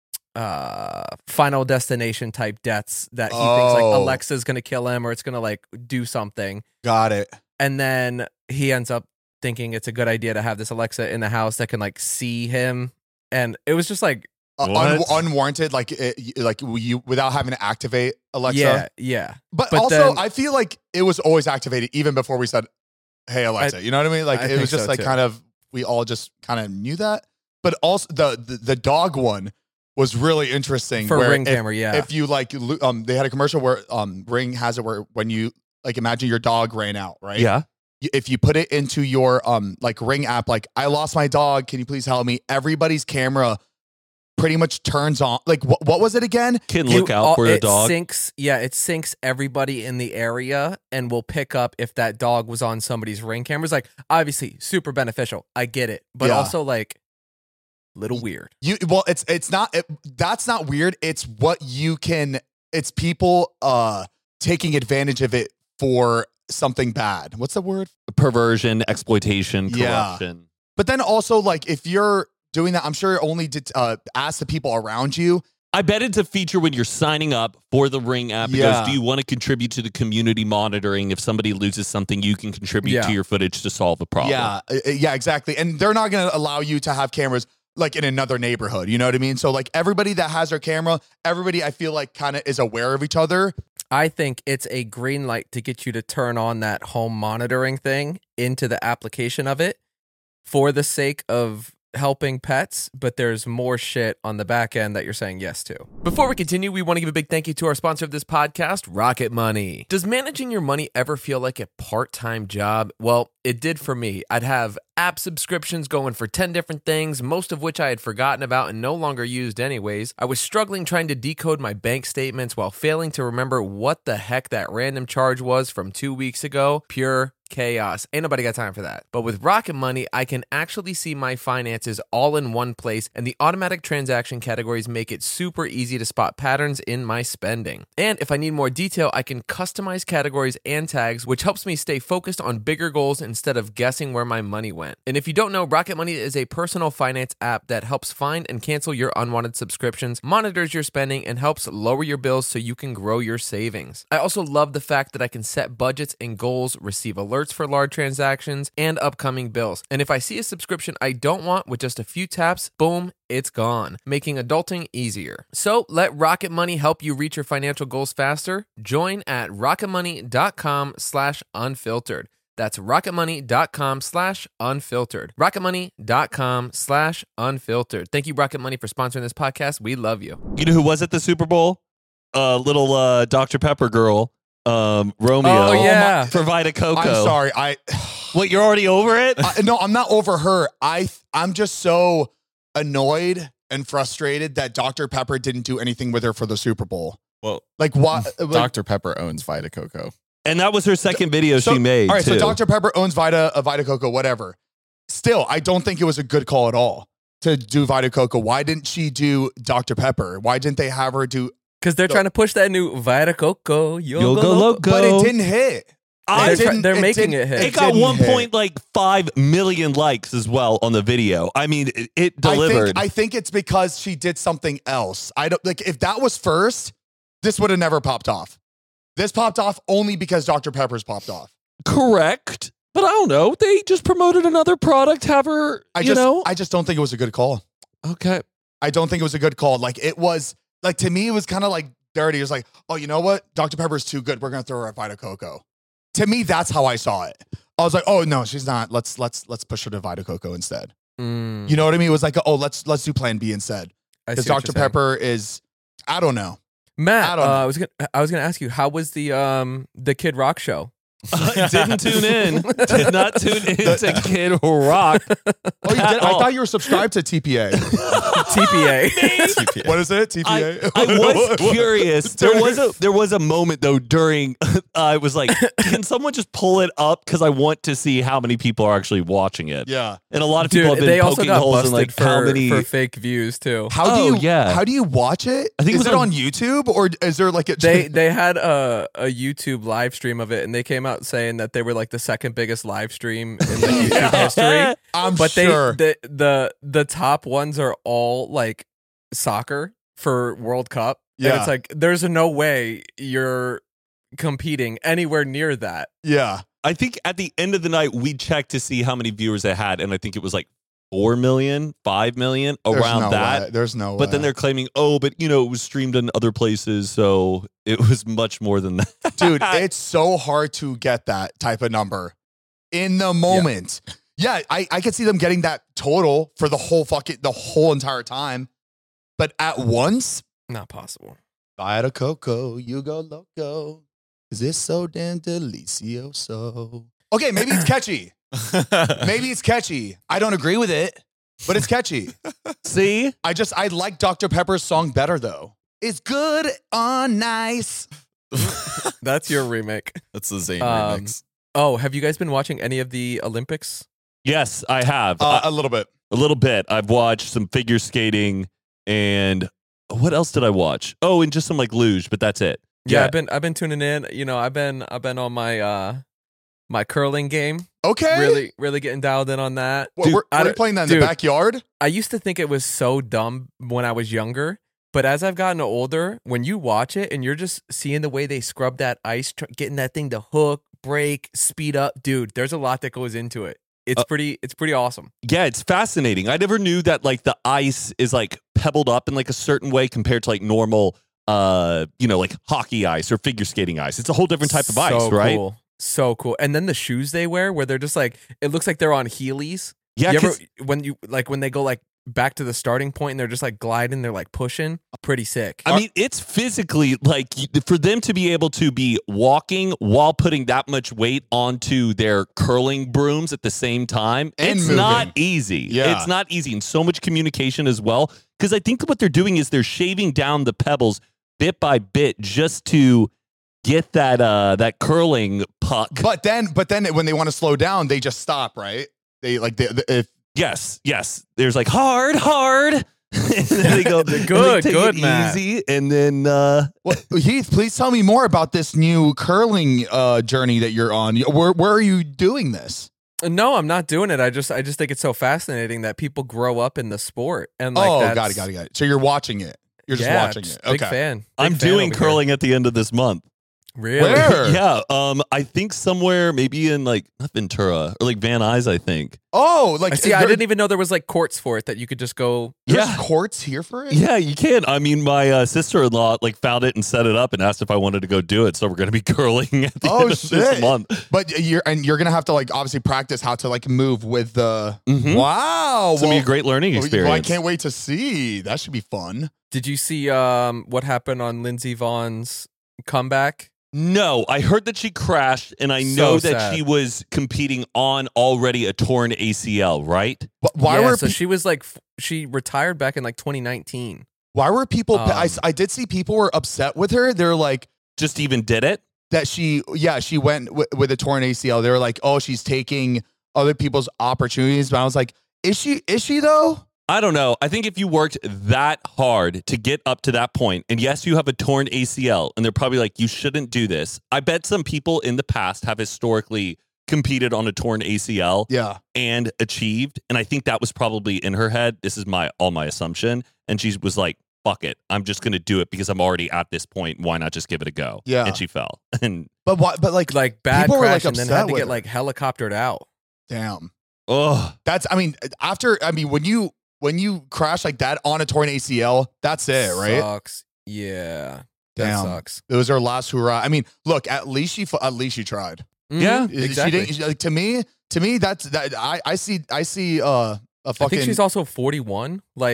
uh Final Destination type deaths that he thinks like Oh. Alexa's going to kill him or it's going to like do something. Got it. And then he ends up thinking it's a good idea to have this Alexa in the house that can like see him. And it was just like, Uh, un- unwarranted, like it, like you without having to activate Alexa. yeah, yeah. But, But also, then- I feel like it was always activated even before we said, "Hey Alexa." I- you know what I mean? Like I it think was just so, like too. kind of we all just kind of knew that. But also the the, the dog one was really interesting For where Ring if, camera, yeah. If you like, lo- um, they had a commercial where um Ring has it where when you like imagine your dog ran out, right? Yeah. Y- If you put it into your um like Ring app, like I lost my dog, can you please help me? Everybody's camera pretty much turns on. Like what what was it again? Can You- look out uh, for the it dog. Syncs, yeah, it syncs everybody in the area and will pick up if that dog was on somebody's Ring cameras. Like, obviously, super beneficial. I get it. But Yeah. also, like, little weird. You well, it's it's not it, that's not weird. It's what you can. It's people uh taking advantage of it for something bad. What's the word? Perversion, exploitation, Yeah. corruption. But then also like if you're doing that, I'm sure it only did uh ask the people around you. I bet it's a feature when you're signing up for the Ring app because Yeah. do you want to contribute to the community monitoring? If somebody loses something, you can contribute Yeah. to your footage to solve a problem. Yeah, uh, uh, yeah, exactly. And they're not going to allow you to have cameras like in another neighborhood. You know what I mean? So like everybody that has their camera, everybody I feel like kind of is aware of each other. I think it's a green light to get you to turn on that home monitoring thing into the application of it for the sake of helping pets, but there's more shit on the back end that you're saying yes to. Before we continue, we want to give a big thank you to our sponsor of this podcast, Rocket Money. Does managing your money ever feel like a part-time job? Well, it did for me. I'd have app subscriptions going for ten different things, most of which I had forgotten about and no longer used anyways. I was struggling trying to decode my bank statements while failing to remember what the heck that random charge was from two weeks ago. Pure chaos. Ain't nobody got time for that. But with Rocket Money, I can actually see my finances all in one place, and the automatic transaction categories make it super easy to spot patterns in my spending. And if I need more detail, I can customize categories and tags, which helps me stay focused on bigger goals instead of guessing where my money went. And if you don't know, Rocket Money is a personal finance app that helps find and cancel your unwanted subscriptions, monitors your spending, and helps lower your bills so you can grow your savings. I also love the fact that I can set budgets and goals, receive alerts for large transactions, and upcoming bills. And if I see a subscription I don't want with just a few taps, boom, it's gone, making adulting easier. So let Rocket Money help you reach your financial goals faster. Join at rocketmoney.com slash unfiltered. That's rocketmoney.com slash unfiltered. rocketmoney.com slash unfiltered. Thank you, Rocket Money, for sponsoring this podcast. We love you. You know who was at the Super Bowl? Uh, little uh, Doctor Pepper girl, um, Romeo. Oh, yeah. For Vita Coco. I'm sorry. I What, you're already over it? I, no, I'm not over her. I I'm just so annoyed and frustrated that Doctor Pepper didn't do anything with her for the Super Bowl. Well, Like what? Like, Doctor Pepper owns Vita Coco. And that was her second video so- she made, All right, too. so Doctor Pepper owns Vita, uh, Vita Coco, whatever. Still, I don't think it was a good call at all to do Vita Coco. Why didn't she do Doctor Pepper? Why didn't they have her do? Because they're So- trying to push that new Vita Coco, Yoga, Yoga Loco. Loco. But it didn't hit. I It They're, try- didn't- they're making didn't- it hit. It got didn't one hit. point like five million likes as well on the video. I mean, it, it delivered. I think, I think it's because she did something else. I don't like if that was first, this would have never popped off. This popped off only because Doctor Pepper's popped off. Correct. But I don't know. They just promoted another product. Have her, I you just know? I just don't think it was a good call. okay. I don't think it was a good call. Like it was like to me, it was kind of like dirty. It was like, oh, you know what? Doctor Pepper's too good. We're gonna throw her at Vita Coco. To me, that's how I saw it. I was like, oh no, she's not. Let's let's let's push her to Vita Coco instead. Mm, You know what I mean? It was like, oh, let's let's do Plan B instead. I see Because what Doctor you're saying. Pepper is I don't know. Matt, I don't uh, know. I was gonna I was gonna ask you, how was the um the Kid Rock show? I didn't tune in. Did not tune in to Kid Rock. Oh, you did? I thought you were subscribed to T P A. T P A. What is it? T P A. I, I was curious. There was a there was a moment though during uh, I was like, can someone just pull it up because I want to see how many people are actually watching it. Yeah. And a lot of people Dude, have been they also poking got holes busted in like for, how many. for fake views too. How do Oh, you? yeah. How do you watch it? I think it is was it on- on YouTube or is there like a? They they had a a YouTube live stream of it, and they came out saying that they were like the second biggest live stream in the YouTube history. I'm But sure. they the, the the top ones are all like soccer for World Cup. And Yeah. it's like there's no way you're competing anywhere near that. yeah. I think at the end of the night we checked to see how many viewers it had, and I think it was like four million, five million There's around no that. way. There's no. But way. then they're claiming, oh, but you know, it was streamed in other places, so it was much more than that. dude, it's so hard to get that type of number in the moment. Yeah, I, I could see them getting that total for the whole fucking the whole entire time. But at once, Not possible. buy a cocoa, you go loco. Cause it's so damn delicioso. Okay, maybe it's catchy. Maybe it's catchy. I don't agree with it, but it's catchy. See? I just I like Doctor Pepper's song better though. It's good on nice. That's your remake. That's the Zayn Um, remix. Oh, have you guys been watching any of the Olympics? Yes, I have. Uh, Uh, a little bit. a little bit. I've watched some figure skating and what else did I watch? Oh, and just some like luge, but that's it. Yeah, Yeah. I've been I've been tuning in. You know, I've been I've been on my uh my curling game. Okay. Really really getting dialed in on that. What, Dude, we're, I we're don't- playing that in dude, the backyard? I used to think it was so dumb when I was younger, but as I've gotten older, when you watch it and you're just seeing the way they scrub that ice, tr- getting that thing to hook, break, speed up, dude, there's a lot that goes into it. It's Uh, pretty it's pretty awesome. Yeah, it's fascinating. I never knew that like the ice is like pebbled up in like a certain way compared to like normal uh, you know, like hockey ice or figure skating ice. It's a whole different type of ice, So right? Cool. So cool. And then the shoes they wear where they're just like it looks like they're on Heelys. Yeah, You ever 'cause- when you like when they go like back to the starting point and they're just like gliding, they're like pushing, pretty sick. I mean, it's physically like y- for them to be able to be walking while putting that much weight onto their curling brooms at the same time. And it's moving. not easy. Yeah. It's not easy. And so much communication as well. Because I think what they're doing is they're shaving down the pebbles bit by bit just to get that uh that curling puck. But then but then when they want to slow down, they just stop, right? They like they, they- if Yes, yes. There's like hard, hard. and then they go and they Good, take good, it Matt. easy. And then uh well, Heath, please tell me more about this new curling uh, journey that you're on. Where where are you doing this? No, I'm not doing it. I just I just think it's so fascinating that people grow up in the sport and like oh, that's, got it, got it, got it. So you're watching it. You're just yeah, watching it. Big Okay. fan. Big I'm fan doing over here. curling at the end of this month. Really? Where? Yeah, um, I think somewhere maybe in like not Ventura or like Van Nuys, I think. Oh, like I see. I there- didn't even know there was like courts for it that you could just go. There's Yeah. courts here for it. Yeah, you can. I mean, my uh, sister-in-law like found it and set it up and asked if I wanted to go do it. So we're going to be curling at the Oh, end of shit. this month. But you're and you're gonna have to like obviously practice how to like move with the. Mhm. Wow, It's gonna be well- a great learning well, experience. I can't wait to see. That should be fun. Did you see um what happened on Lindsey Vaughn's comeback? No, I heard that she crashed, and I So know that sad. she was competing on already a torn A C L, right? Wh- Why yeah, were so pe- she was like f- she retired back in like twenty nineteen. why were people? I, Um, I did see people were upset with her. They're like Just even did it. that she yeah she went w- with a torn A C L. They were like, oh, she's taking other people's opportunities. But I was like, is she? Is she though? I don't know. I think if you worked that hard to get up to that point, and yes, you have a torn A C L, and they're probably like, you shouldn't do this. I bet some people in the past have historically competed on a torn A C L Yeah. and achieved. And I think that was probably in her head. This is my all my assumption. And she was like, fuck it. I'm just going to do it because I'm already at this point. Why not just give it a go? Yeah. And she fell. And But why? But like, Like bad People were, crash like, and then upset had to with get her. like helicoptered out. damn. oh, That's. I mean, after. I mean, when you when you crash like that on a torn A C L, that's it, right? Sucks. Yeah. Damn. That sucks. It was her last hurrah. I mean, look, at least she fu- at least she tried. Yeah, Mhm, She exactly. didn't. she- like, to me, to me, that's that. I I see I see uh a I fucking. think she's also forty-one. Like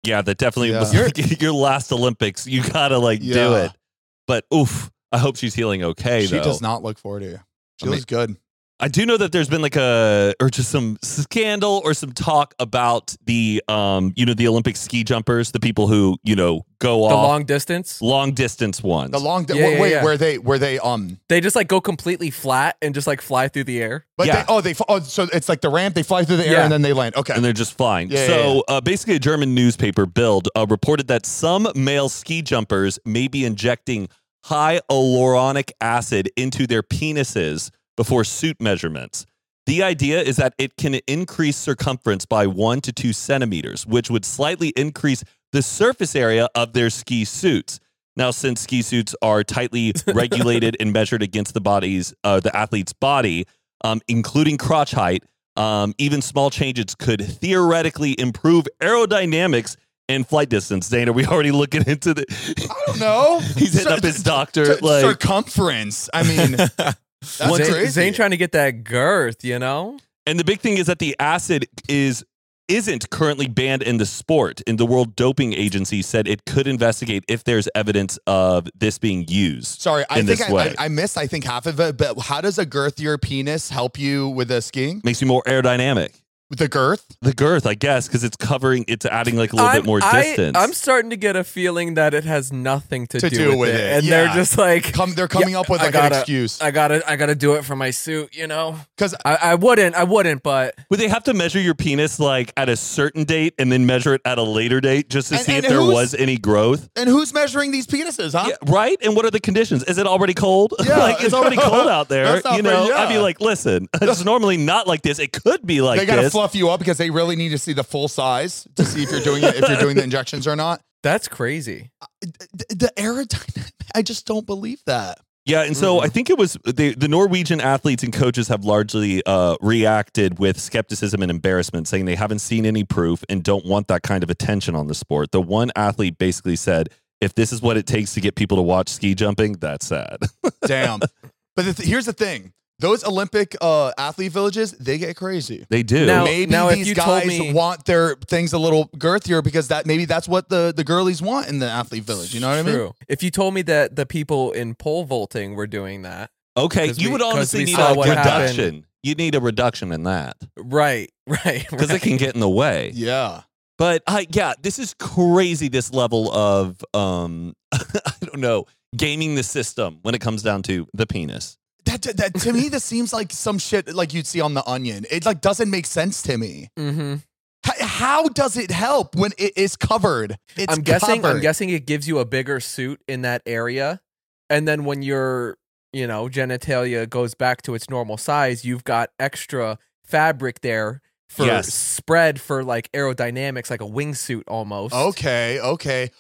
Yeah, that definitely Yeah. was like your last Olympics. You gotta like do Yeah. it. But oof, I hope she's healing okay. She though. does not look forty. She I mean- looks good. I do know that there's been like a or just some scandal or some talk about the um you know the Olympic ski jumpers, the people who you know go The off long distance. long distance ones. The long Yeah, wait, yeah, wait yeah. where they where they um They just like go completely flat and just like fly through the air. but Yeah. they oh they oh so it's like the ramp, they fly through the air Yeah. and then they land. Okay. and they're just flying. Yeah, so yeah, Uh, basically, a German newspaper, Bild, uh, reported that some male ski jumpers may be injecting high hyaluronic acid into their penises before suit measurements. The idea is that it can increase circumference by one to two centimeters, which would slightly increase the surface area of their ski suits. Now, since ski suits are tightly regulated and measured against the body's, uh, the athlete's body, um, including crotch height, um, even small changes could theoretically improve aerodynamics and flight distance. Dana, are we already looking into the? I don't know. He's hitting Cir- up his doctor. c- like, circumference. I mean, that's Zane, crazy. Zane trying to get that girth, you know? and the big thing is that the acid is isn't currently banned in the sport. And the World Doping Agency said it could investigate if there's evidence of this being used. Sorry, I in think this I, way. I, I missed. I think half of it. But how does a girthier penis help you with the skiing? Makes you more aerodynamic. With the girth? The girth, I guess, because it's covering, it's adding like a little I'm, bit more I- distance. I'm starting to get a feeling that it has nothing to, To do, do with, with it. it, And yeah. they're just like, Come, they're coming Yeah, up with I like gotta- an excuse. I gotta, I gotta do it for my suit, you know? Because I, I wouldn't, I wouldn't, but Would they have to measure your penis like at a certain date and then measure it at a later date just to And- see and if there who's- was any growth? and who's measuring these penises, huh? Yeah, right? And what are the conditions? Is it already cold? Yeah. like it's already cold out there. That's not You fair, know, yeah. I'd be like, listen, it's normally not like this. It could be like they gotta this. fluff you up because they really need to see the full size to see if you're doing it, if you're doing the injections or not. that's crazy. The, the aerodynamic, I just don't believe that. Yeah, and so Mm. I think it was the, the Norwegian athletes and coaches have largely uh, reacted with skepticism and embarrassment, saying they haven't seen any proof and don't want that kind of attention on the sport. The one athlete basically said, if this is what it takes to get people to watch ski jumping, that's sad. Damn. But the th- here's the thing. Those Olympic uh, athlete villages, they get crazy. They do. Now- Maybe if these you told guys me- want their things a little girthier because that maybe that's what the, the girlies want in the athlete village. You know what I mean? True. If you told me that the people in pole vaulting were doing that, okay, 'Cause you we- would 'cause honestly we need saw a what reduction. You need a reduction in that right, right, because right. it can get in the way. Yeah. But uh, yeah, this is crazy. This level of um, I don't know, gaming the system when it comes down to the penis. That, that to me, this seems like some shit like you'd see on The Onion. It like doesn't make sense to me. Mm-hmm. H- how does it help when it is covered? It's I'm guessing. covered. I'm guessing it gives you a bigger suit in that area, and then when your, you know, genitalia goes back to its normal size, you've got extra fabric there for Yes. spread for like aerodynamics, like a wingsuit almost. Okay, okay.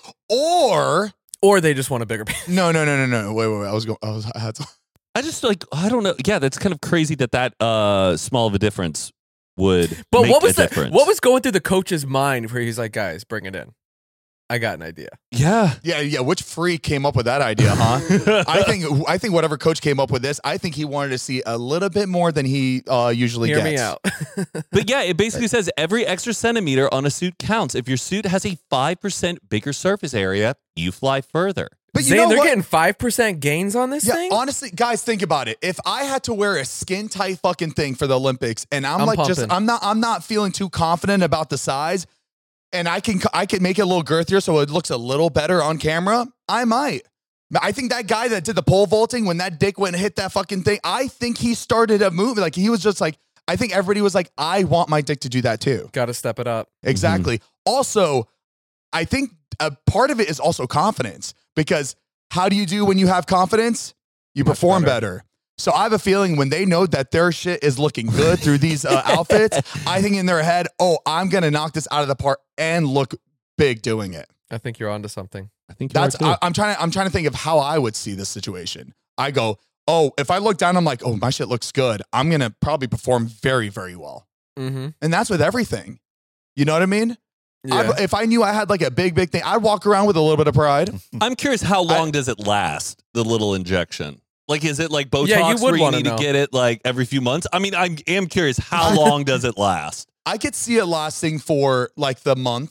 Or Or they just want a bigger. no, no, no, no, no. Wait, wait, wait. I was going. I was. I had to. I just like I don't know. Yeah, that's kind of crazy that that uh, small of a difference would. But make what was a the, difference. what was going through the coach's mind where he's like, guys, bring it in. I got an idea. Yeah. Yeah, yeah. Which freak came up with that idea, huh? I think. I think whatever coach came up with this, I think he wanted to see a little bit more than he uh, usually Hear gets. me out. But yeah, it basically says every extra centimeter on a suit counts. If your suit has a five percent bigger surface area, you fly further. But you Zane, know they're what? getting five percent gains on this Yeah, thing? honestly, guys, think about it. If I had to wear a skin tight fucking thing for the Olympics, and I'm, I'm like, just pumping. I'm not, I'm not feeling too confident about the size, and I can, I can make it a little girthier so it looks a little better on camera. I might. I think that guy that did the pole vaulting when that dick went and hit that fucking thing, I think he started a movie. Like he was just like, I think everybody was like, I want my dick to do that too. Got to step it up. Exactly. Also, I think a part of it is also confidence because how do you do when you have confidence? You Much perform better. better. So I have a feeling when they know that their shit is looking good through these uh, outfits, I think in their head, oh, I'm going to knock this out of the park and look big doing it. I think you're onto something. I think That's you are I, too. I'm trying to I'm trying to think of how I would see this situation. I go, oh, if I look down, I'm like, oh, my shit looks good. I'm going to probably perform very, very well. Mm-hmm. And that's with everything. You know what I mean? Yeah. I, if I knew I had like a big, big thing, I'd walk around with a little bit of pride. I'm curious, how long does it last? The little injection. Like, is it like Botox Yeah, you would where you wanna need know. to get it like every few months? I mean, I am curious, how long does it last? I could see it lasting for like the month.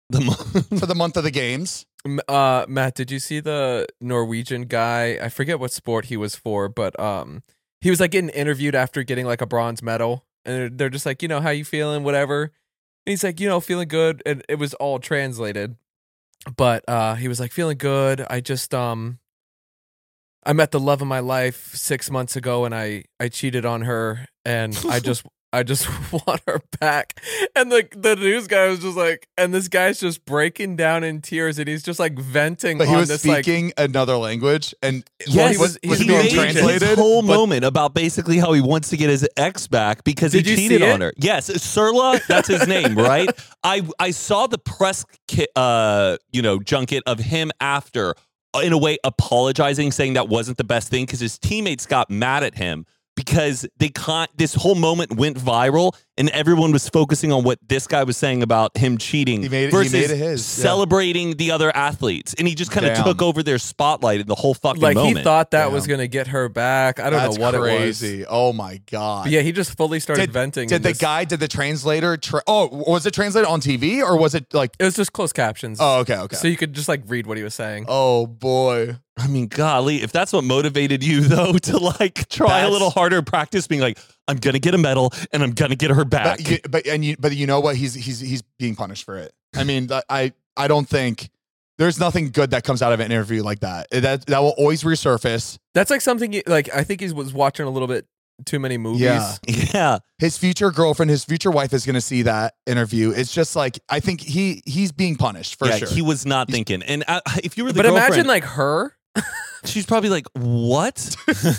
The mo- for the month of the games. M- Uh, Matt, did you see the Norwegian guy? I forget what sport he was for, but um, he was like getting interviewed after getting like a bronze medal, and they're, they're just like, you know, how you feeling, whatever. And he's like, you know, feeling good, and it was all translated, but uh, he was like, feeling good. I just um, I met the love of my life six months ago, and I I cheated on her, and I just. I just want her back. And the the news guy was just like, and this guy's just breaking down in tears, and he's just like venting. But he on was this, speaking like, another language, and Yes, he was- was he's it being made translated? His whole But- moment about basically how he wants to get his ex back because Did he you cheated see on it? her. Yes, Surla, that's his name, right? I I saw the press ki- uh you know junket of him after, in a way apologizing, saying that wasn't the best thing because his teammates got mad at him because they can't. This whole moment went viral, and everyone was focusing on what this guy was saying about him cheating He made it- he versus made it his, yeah. celebrating the other athletes, and he just kind of Damn. took over their spotlight in the whole fucking like moment. he thought that Damn. was gonna get her back. I don't That's know what crazy. it was. Oh my god. But yeah, he just fully started did, venting. Did in the this- guy? Did the translator? Tra- oh, was it translated on T V or was it like? It was just closed captions. Oh, okay, okay. So you could just like read what he was saying. Oh boy. I mean, golly, if that's what motivated you, though, to like try a That's- little harder, practice being like, I'm gonna get a medal and I'm gonna get her back. But, you, but and you, but you know what? He's he's he's being punished for it. I mean, th- I I don't think there's nothing good that comes out of an interview like that. That that will always resurface. That's like something you, like I think he was watching a little bit too many movies. Yeah. yeah, His future girlfriend, his future wife, is going to see that interview. It's just like I think he he's being punished for yeah, sure. he was not thinking. And uh, if you were the But imagine girlfriend, like her, she's probably like, what?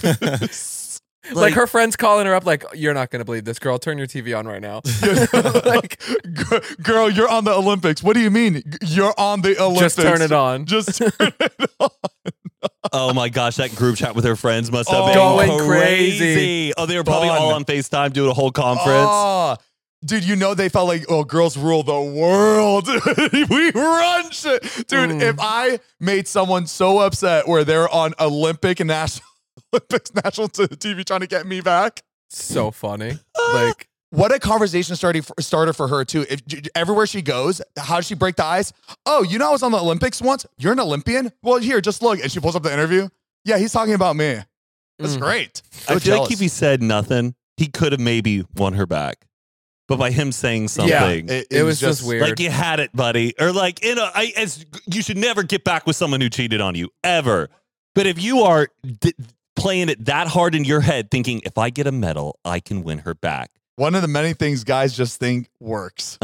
like, her friends calling her up, like, "You're not gonna believe this, girl. Turn your T V on right now." like, "G- girl, you're on the Olympics. What do you mean? G- You're on the Olympics. Just turn it on. Just turn it on. Oh my gosh, that group chat with her friends must have Oh, been going crazy. crazy. Oh, they were probably Fun. all on FaceTime doing a whole conference. Oh, dude, you know they felt like, oh, girls rule the world. We run shit. Dude, Mm. if I made someone so upset where they're on Olympic and national Olympics national t- T V trying to get me back. So funny. Like What a conversation starting for, starter for her too. If j- everywhere she goes, how does she break the ice? Oh, you know I was on the Olympics once. You're an Olympian. Well, here, just look. And she pulls up the interview. Yeah, he's talking about me. That's Mm. great. I So feel like jealous. if he said nothing, he could have maybe won her back. But by him saying something, Yeah, it, it was just weird. like you had it, buddy, or like you know, I as you should never get back with someone who cheated on you ever. But if you are d- playing it that hard in your head, thinking if I get a medal, I can win her back. One of the many things guys just think works.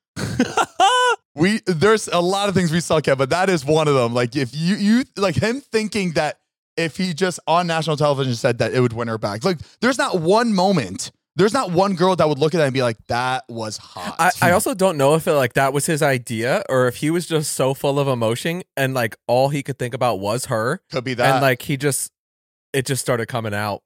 We there's a lot of things we suck at, but that is one of them. Like if you you like him thinking that if he just on national television said that it would win her back. Like there's not one moment, there's not one girl that would look at that and be like, that was hot. I, I also don't know if it, like that was his idea or if he was just so full of emotion and like all he could think about was her. Could be that. And like he just it just started coming out.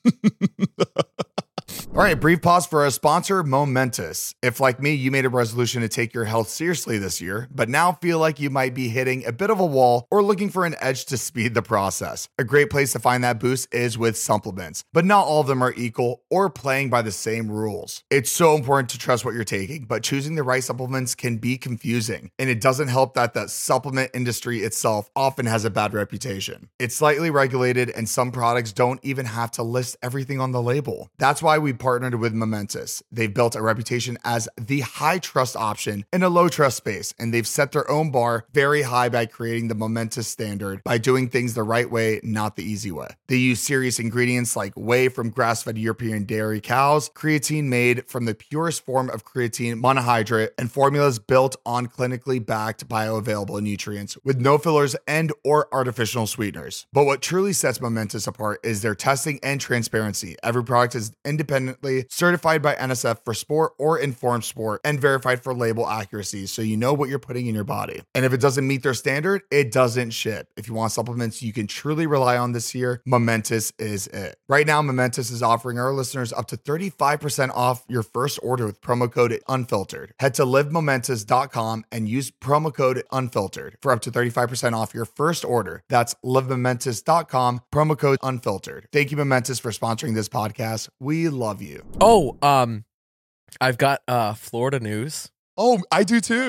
All right, brief pause for our sponsor, Momentous. If, like me, you made a resolution to take your health seriously this year, but now feel like you might be hitting a bit of a wall or looking for an edge to speed the process, a great place to find that boost is with supplements, but not all of them are equal or playing by the same rules. It's so important to trust what you're taking, but choosing the right supplements can be confusing, and it doesn't help that the supplement industry itself often has a bad reputation. It's slightly regulated, and some products don't even have to list everything on the label. That's why we partnered with Momentous. They've built a reputation as the high trust option in a low trust space, and they've set their own bar very high by creating the Momentous standard by doing things the right way, not the easy way. They use serious ingredients like whey from grass-fed European dairy cows, creatine made from the purest form of creatine monohydrate, and formulas built on clinically backed bioavailable nutrients with no fillers and or artificial sweeteners. But what truly sets Momentous apart is their testing and transparency. Every product is independently certified by N S F for sport or informed sport and verified for label accuracy, so you know what you're putting in your body. And if it doesn't meet their standard, it doesn't ship. If you want supplements you can truly rely on this year, Momentous is it. Right now, Momentous is offering our listeners up to thirty-five percent off your first order with promo code UNFILTERED. Head to live momentous dot com and use promo code UNFILTERED for up to thirty-five percent off your first order. That's live momentous dot com, promo code UNFILTERED. Thank you, Momentous, for sponsoring this podcast. We love you. Oh, um I've got uh Florida news. oh, I do too.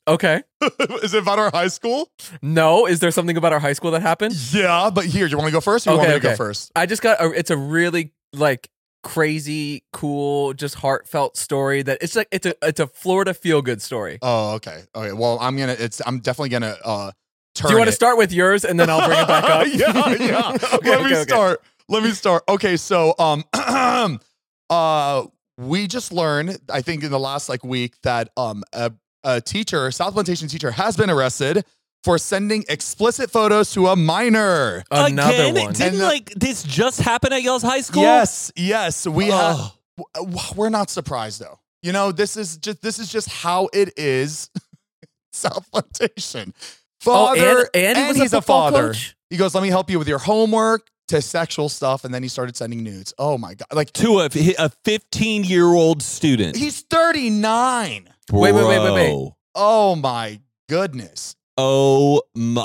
Okay. Is it about our high school? No. Is there something about our high school that happened? Yeah, but here, you want to go first or you Okay, want me to okay. go first? I just got a, it's a really like crazy, cool, just heartfelt story that it's like it's a it's a Florida feel good story. Oh, okay. Okay. Well, I'm gonna it's I'm definitely gonna uh turn Do you want to it. start with yours and then I'll bring it back up? yeah, yeah. Okay, Let me okay, okay. start. Let me start. Okay, so um uh we just learned, I think in the last like week, that um a, a teacher, South Plantation teacher, has been arrested for sending explicit photos to a minor. Another Again? one. Didn't And the- like this just happen at y'all's high school? Yes, yes. We have Oh. w- we're not surprised though. You know, this is just this is just how it is. South Plantation. Oh, Father, and, and he was he's a a football father. coach? He goes, "Let me help you with your homework," to sexual stuff, and then he started sending nudes. Oh my god! Like To a a fifteen year old student. he's thirty-nine. Wait, wait, wait, wait, wait. Bro. Oh my goodness! Oh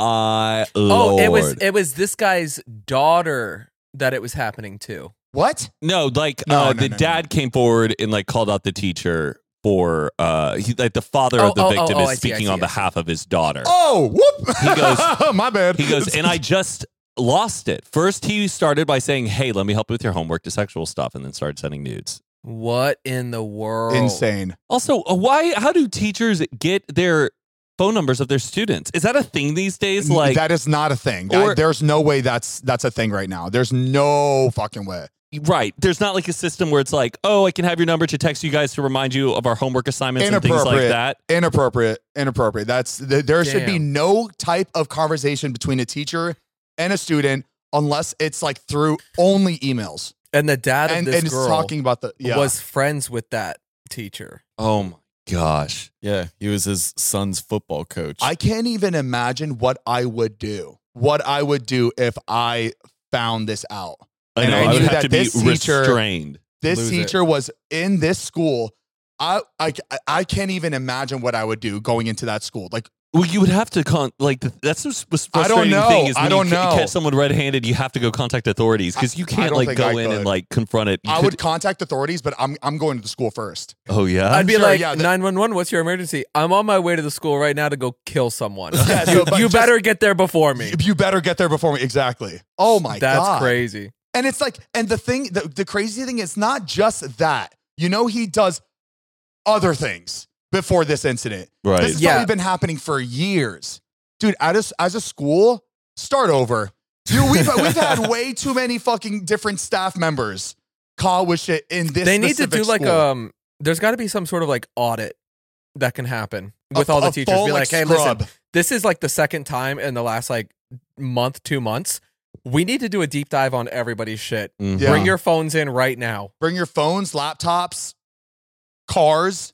my Oh, lord! it was it was this guy's daughter that it was happening to. What? no, like No, uh, no, the no, no. dad came forward and like called out the teacher for uh, he, like the father Oh, of the oh, victim oh, oh, is I see, I speaking see, on I behalf of his daughter. Oh, whoop! He goes- "My bad." He goes, and I just lost it. First, he started by saying, "Hey, let me help you with your homework," to sexual stuff, and then started sending nudes. What in the world? insane. Also, uh, why? How do teachers get their phone numbers of their students? Is that a thing these days? Like, that is not a thing. That- or- there's no way that's that's a thing right now. There's no fucking way. right? There's not like a system where it's like, oh, I can have your number to text you guys to remind you of our homework assignments and things like Inappropriate. that. Inappropriate. Inappropriate. That's th- there should be Damn. no type of conversation between a teacher and a student unless it's like through only emails. And the dad of And, this and it's girl talking about the yeah. was friends with that teacher. Oh my gosh! Yeah, he was his son's football coach. I can't even imagine what I would do. What I would do if I found this out. I And know. I I, would knew have that to be this teacher- restrained. This Lose it. teacher was in this school. I, I I can't even imagine what I would do going into that school. Like Well, you would have to con like th- that's the s- was I don't frustrating know. thing is I when don't you ca- know. catch someone red-handed, you have to go contact authorities because you I can't don't like think go I in and could. like confront it. You I could- would contact authorities, but I'm I'm going to the school first. Oh yeah. I'd be sure, like, yeah, the- nine one one, what's your emergency? I'm on my way to the school right now to go kill someone. Yeah, so, you but you just- better get there before me. You better get there before me. Exactly. Oh my That's god. crazy. And it's like, and the thing, the, the crazy thing is not just that. You know, he does other things before this incident. Right. This has Yeah. probably been happening for years. Dude, as, as a school, start over. Dude, we've, we've had way too many fucking different staff members caught with shit in this They need to do specific like school. um there's got to be some sort of like audit that can happen with A- all the a teachers. full, Be like, like, hey, scrub." listen, this is like the second time in the last like month, two months. We need to do a deep dive on everybody's shit. Mhm. Yeah. Bring your phones in right now. Bring your phones, laptops, cars.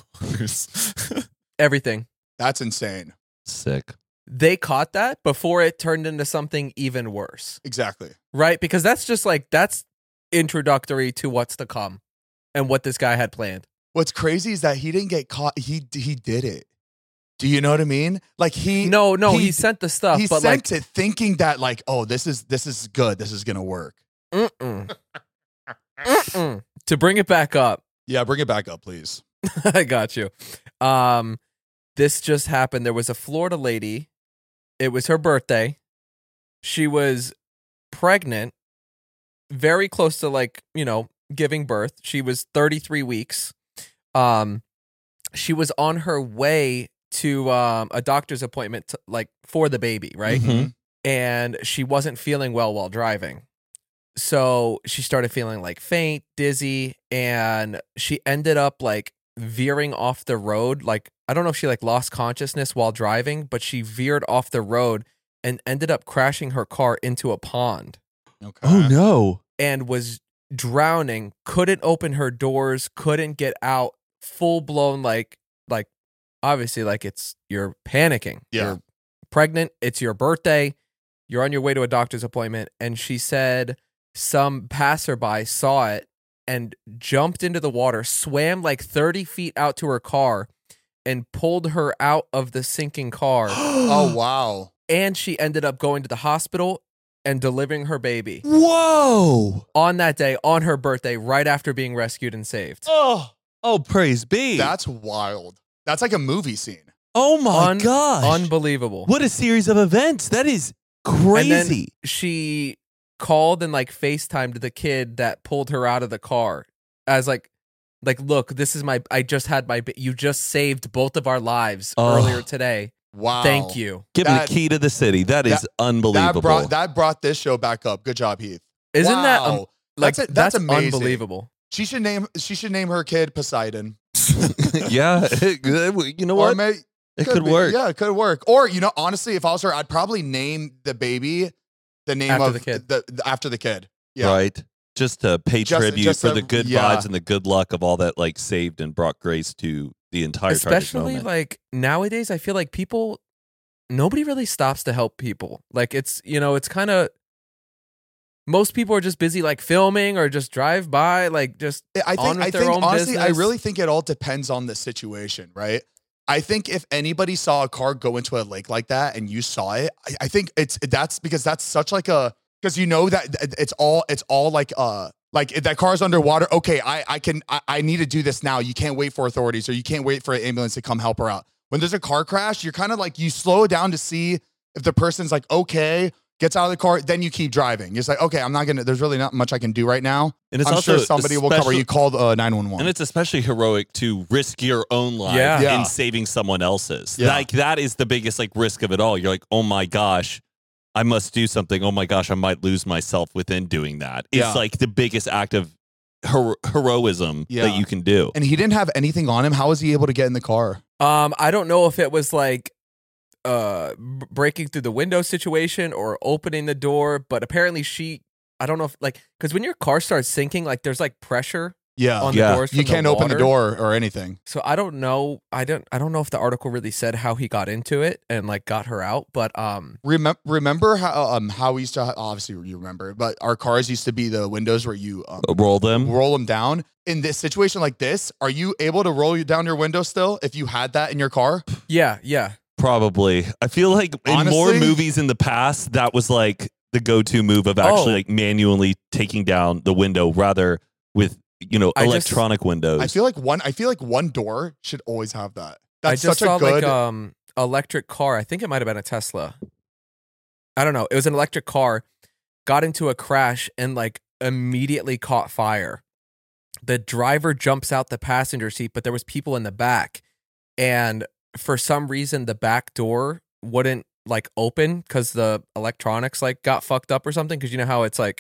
Everything. That's insane. Sick. They caught that before it turned into something even worse. Exactly. Right? Because that's just like that's introductory to what's to come and what this guy had planned. What's crazy is that he didn't get caught. He he did it. Do you know what I mean? Like he No, no, he, sent the stuff, he but sent like it thinking that like, oh, this is this is good. This is gonna work. mm-mm. Mm-mm. To bring it back up. Yeah, bring it back up, please. I got you. Um, this just happened. There was a Florida lady. It was her birthday. She was pregnant, very close to like, you know, giving birth. She was thirty-three weeks. Um, she was on her way to um, a doctor's appointment to, like for the baby, right? Mhm. And she wasn't feeling well while driving. So she started feeling like faint, dizzy, and she ended up like veering off the road. Like, I don't know if she like lost consciousness while driving, but she veered off the road and ended up crashing her car into a pond Okay. Oh no. and was drowning, couldn't open her doors, couldn't get out, full blown like like obviously like it's you're panicking. Yeah. You're pregnant, it's your birthday, you're on your way to a doctor's appointment, and she said some passerby saw it and jumped into the water, swam like thirty feet out to her car and pulled her out of the sinking car. Oh wow. And she ended up going to the hospital and delivering her baby Whoa. on that day, on her birthday, right after being rescued and saved. Oh. Oh, praise be. That's wild. That's like a movie scene. Oh my Un- gosh. Unbelievable. What a series of events. That is And then crazy. she called and like FaceTimed the kid that pulled her out of the car as like, like, look, this is my, I just had my, you just saved both of our lives Oh. earlier today. Wow. Thank you. Give him that- the key to the city. That is that- unbelievable. That brought that brought this show back up. Good job, Heath. Isn't wow. that um, like That's a- that's, that's amazing. unbelievable? She should name she should name her kid Poseidon. yeah. You know Or what? may- It could be. work. Yeah, it could work. Or you know, honestly, if I was her, I'd probably name the baby the name After of the kid. The, the- after the kid. Yeah. Right. Just to pay Just- tribute just for a- the good yeah. vibes and the good luck of all that like saved and brought grace to the entire tragic Especially moment. like nowadays, I feel like people, nobody really stops to help people. Like it's, you know, it's kind of, most people are just busy like filming or just drive by, like just I think on with I their think own honestly, I business. really think it all depends on the situation, right? I think if anybody saw a car go into a lake like that and you saw it, I, I think it's that's because that's such like a because you know that it's all it's all like uh like if that car's underwater. Okay, I I can I, I need to do this now. You can't wait for authorities or you can't wait for an ambulance to come help her out. When there's a car crash, you're kind of like you slow down to see if the person's like okay, gets out of the car, then you keep driving. It's like okay, I'm not gonna. There's really not much I can do right now. And it's I'm also sure somebody will cover. especially- You called uh, nine one one. And it's especially heroic to risk your own life Yeah. Yeah. in saving someone else's. Yeah. Like that is the biggest like risk of it all. You're like, oh my gosh, I must do something. Oh my gosh, I might lose myself within doing that. It's Yeah. like the biggest act of hero- heroism Yeah. that you can do. And he didn't have anything on him. How was he able to get in the car? Um, I don't know if it was like uh b- breaking through the window situation or opening the door, but apparently she, I don't know if like because when your car starts sinking, like there's like pressure Yeah. on Yeah. the doors. You from can't open the water. door or anything. So I don't know. I don't. I don't know if the article really said how he got into it and like got her out. But um, Remember, remember how um how we used to obviously you remember, but our cars used to be the windows where you um, Roll them. roll them down. In this situation like this, are you able to roll you down your window still if you had that in your car? yeah, yeah. Probably. I feel like in more Honestly? movies in the past, that was like the go-to move of actually Oh. like manually taking down the window rather with, you know, I just- electronic windows. I feel like one. I feel like one door should always have that. I That's just such saw a good. like um electric car. I think it might have been a Tesla. I don't know. It was an electric car. Got into a crash and like immediately caught fire. The driver jumps out the passenger seat, but there was people in the back, and for some reason the back door wouldn't like open because the electronics like got fucked up or something. Because you know how it's like,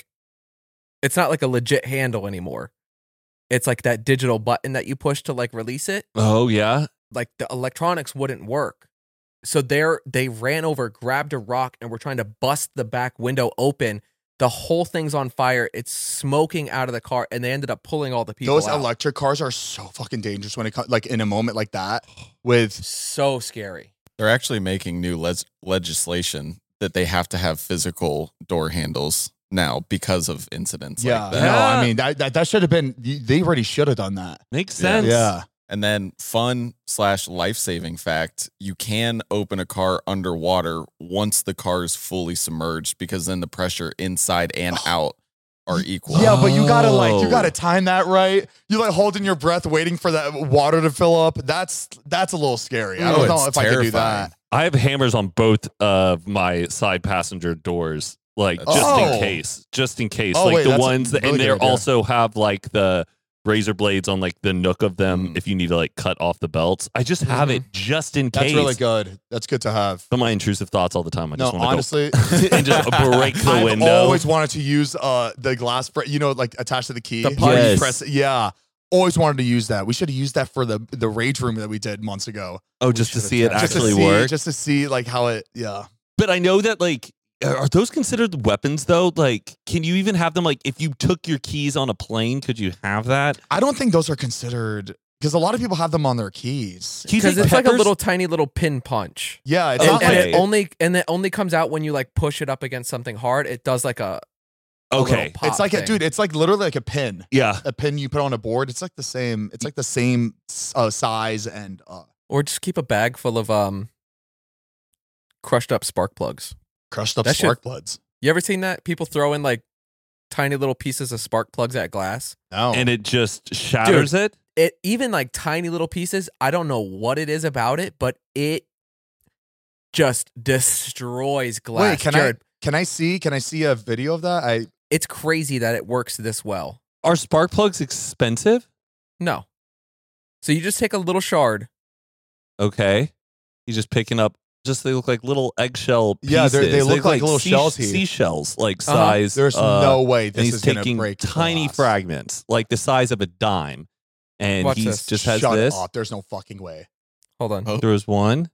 it's not like a legit handle anymore. It's like that digital button that you push to like release it. oh, yeah. Like the electronics wouldn't work. So there they ran over, grabbed a rock, and were trying to bust the back window open. The whole thing's on fire. It's smoking out of the car, and they ended up pulling all the people Those out. electric cars are so fucking dangerous when it comes like in a moment like that with So scary. They're actually making new les- legislation that they have to have physical door handles now because of incidents yeah. like that. No, Yeah. I mean that that, that should have been. They already should have done that. Makes Yeah. sense. Yeah. And then fun slash life-saving fact, you can open a car underwater once the car is fully submerged because then the pressure inside and out are equal. Yeah, but you gotta like you Oh. gotta time that right. You like holding your breath, waiting for that water to fill up. That's that's a little scary. I Oh, don't know it's if I could do terrifying. that. I have hammers on both of my side passenger doors, like just Oh. in case, just in case, Oh, like wait, the that's a ones that, really and good they idea. also have like the razor blades on like the nook of them Mm. if you need to like cut off the belts. I just have it just in That's case. really good. That's good to have. Some of my intrusive thoughts all the time. I No, just want to honestly, go and just break the I've window. always wanted to use uh the glass, br- you know, like attached to the key. The You punch. Yes. press it. Yeah, always wanted to use that. We should have used that for the the rage room that we did months ago. oh, just to should've see it tried. Just to actually see, work. just to see like how it. Yeah. But I know that like are those considered weapons though? Like, can you even have them? Like, if you took your keys on a plane, could you have that? I don't think those are considered because a lot of people have them on their keys. Can you Because take it's like a peppers? little tiny little pin punch. Yeah, it's And, not and like it only and it only comes out when you like push it up against something hard. It does like a, a little Okay, pop it's like a thing. dude. It's like literally like a pin. yeah. A pin you put on a board. It's like the same. It's like the same uh, size and. Uh, Or just keep a bag full of um crushed up spark plugs. crushed up That shit- spark plugs. You ever seen that? People throw in like tiny little pieces of spark plugs at glass. No. And it just shatters it. it even like tiny little pieces. I don't know what it is about it, but it just destroys glass. Wait, can Jared, I can I see can I see a video of that? I it's crazy that it works this well. Are spark plugs expensive? No. So you just take a little shard. Okay. You're just picking up, just they look like little eggshell pieces. Yeah, they're- they look like little sea- shells here. Seashells, like Uh-huh. size. there's uh, no way and this he's is gonna taking break tiny glass. fragments, like the size of a dime. And Watch he's this. just has Shut this. up. There's no fucking way. Hold on. Oh. There was one.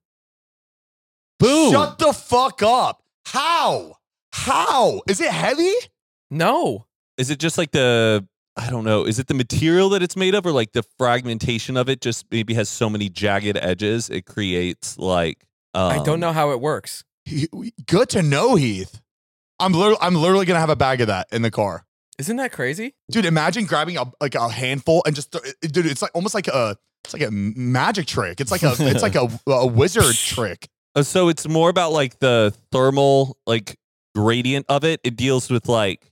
Boom. Shut the fuck up. How? How? Is it heavy? No. Is it just like the, I don't know, is it the material that it's made of, or like the fragmentation of it just maybe has so many jagged edges it creates like um, I don't know how it works. He- Good to know, Heath. I'm literally, I'm literally gonna have a bag of that in the car, Isn't that crazy? dude. Imagine grabbing a like a handful and just, th- dude. It's like almost like a, it's like a magic trick. It's like a, it's like a, a wizard trick. Uh, so it's more about like the thermal like gradient of it. It deals with like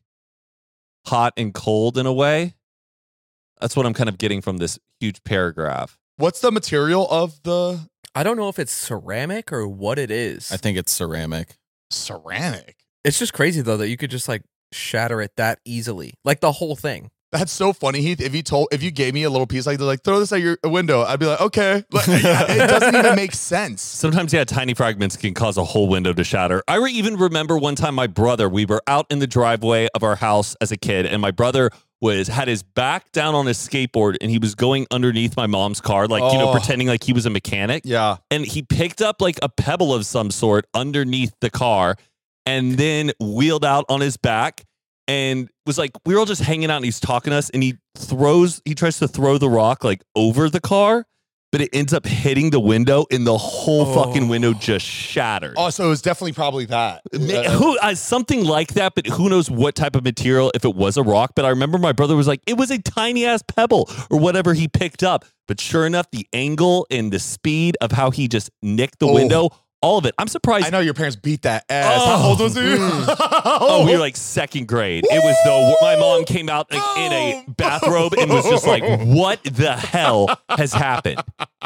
hot and cold in a way. That's what I'm kind of getting from this huge paragraph. What's the material of the I don't know if it's ceramic or what it is. I think it's ceramic. ceramic? It's just crazy though that you could just like shatter it that easily, like the whole thing. That's so funny, Heath. If you told, if you gave me a little piece like, they're like, throw this at your window, I'd be like, okay. Like, it doesn't even make sense. Sometimes, yeah, tiny fragments can cause a whole window to shatter. I re- even remember one time my brother, we were out in the driveway of our house as a kid, and my brother was had his back down on his skateboard, and he was going underneath my mom's car, like, you know, Oh. pretending like he was a mechanic. Yeah. And he picked up like a pebble of some sort underneath the car and then wheeled out on his back and was like, we were all just hanging out and he's talking to us, and he throws, he tries to throw the rock like over the car, but it ends up hitting the window and the whole Oh. fucking window just shattered. Oh, so it was definitely probably that. Ma- Uh, Who uh, something like that, but who knows what type of material if it was a rock. But I remember my brother was like, it was a tiny ass pebble or whatever he picked up. But sure enough, the angle and the speed of how he just nicked the Oh. window, all of it. I'm surprised. I know your parents beat that ass. Oh. How old was he? Oh, we were like second grade. It was the my mom came out like, in a bathrobe and was just like, "What the hell has happened?"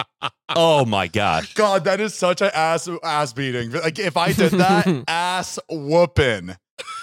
Oh my gosh! God, that is such an ass ass beating. Like if I did that, ass whooping.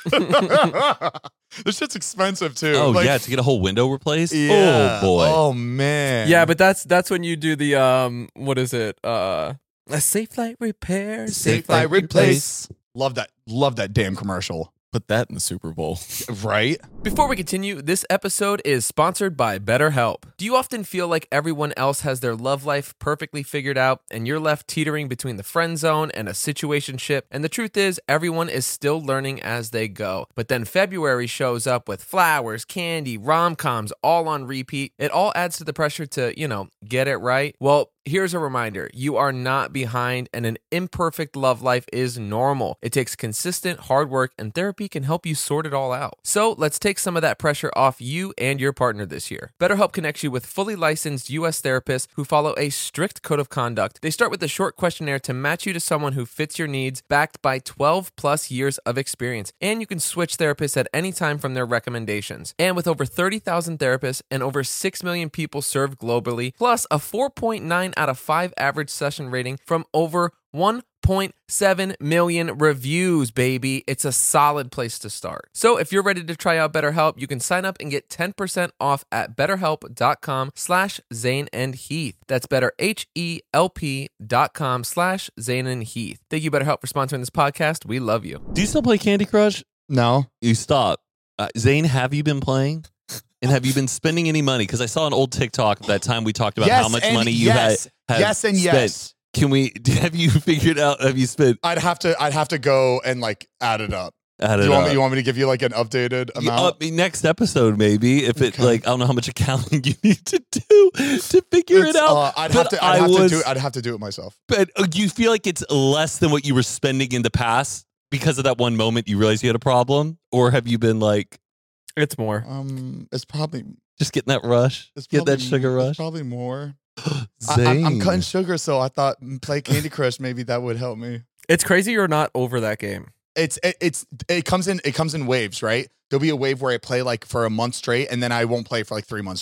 This shit's expensive too. Oh Like, yeah, to get a whole window replaced. yeah. Oh boy. Oh man. Yeah, but that's that's when you do the um what is it? Uh a safe light repair, Safe Light Replace. Love that. Love that damn commercial. Put that in the Super Bowl. Right? Before we continue, this episode is sponsored by BetterHelp. Do you often feel like everyone else has their love life perfectly figured out and you're left teetering between the friend zone and a situationship? And the truth is, everyone is still learning as they go. But then February shows up with flowers, candy, rom-coms, all on repeat. It all adds to the pressure to, you know, get it right. Well, here's a reminder. You are not behind, and an imperfect love life is normal. It takes consistent hard work, and therapy can help you sort it all out. So let's take some of that pressure off you and your partner this year. BetterHelp connects you with fully licensed U S therapists who follow a strict code of conduct. They start with a short questionnaire to match you to someone who fits your needs, backed by twelve plus years of experience. And you can switch therapists at any time from their recommendations. And with over thirty thousand therapists and over six million people served globally, plus a four point nine out of five average session rating from over one point seven million reviews, baby. It's a solid place to start. So if you're ready to try out BetterHelp, you can sign up and get ten percent off at betterhelp.com slash Zane and Heath. That's better, H-E-L-P dot com slash Zane and Heath. Thank you, BetterHelp, for sponsoring this podcast. We love you. Do you still play Candy Crush? No. You stop. Uh, Zane, have you been playing? And have you been spending any money? Because I saw an old TikTok that time we talked about Yes, how much and money you yes. had. Have Yes and spent. yes. Can we? Have you figured out? Have you spent? I'd have to I'd have to go and like add it up. Add Do it you want up? me you want me to give you like an updated Yeah, amount? uh, next episode, maybe if it Okay. like I don't know how much accounting you need to do to figure It's, it out. uh, I'd but have to I'd I have was, to do I'd have to do it myself. But uh, do you feel like it's less than what you were spending in the past because of that one moment you realized you had a problem, or have you been like It's more. Um it's probably just getting that rush, it's get probably, that sugar it's rush? probably more. I, I'm, I'm cutting sugar, so I thought mm, play Candy Crush. Maybe that would help me. It's crazy you're not over that game. It's it, it's it comes in it comes in waves, right? There'll be a wave where I play like for a month straight, and then I won't play for like three months straight.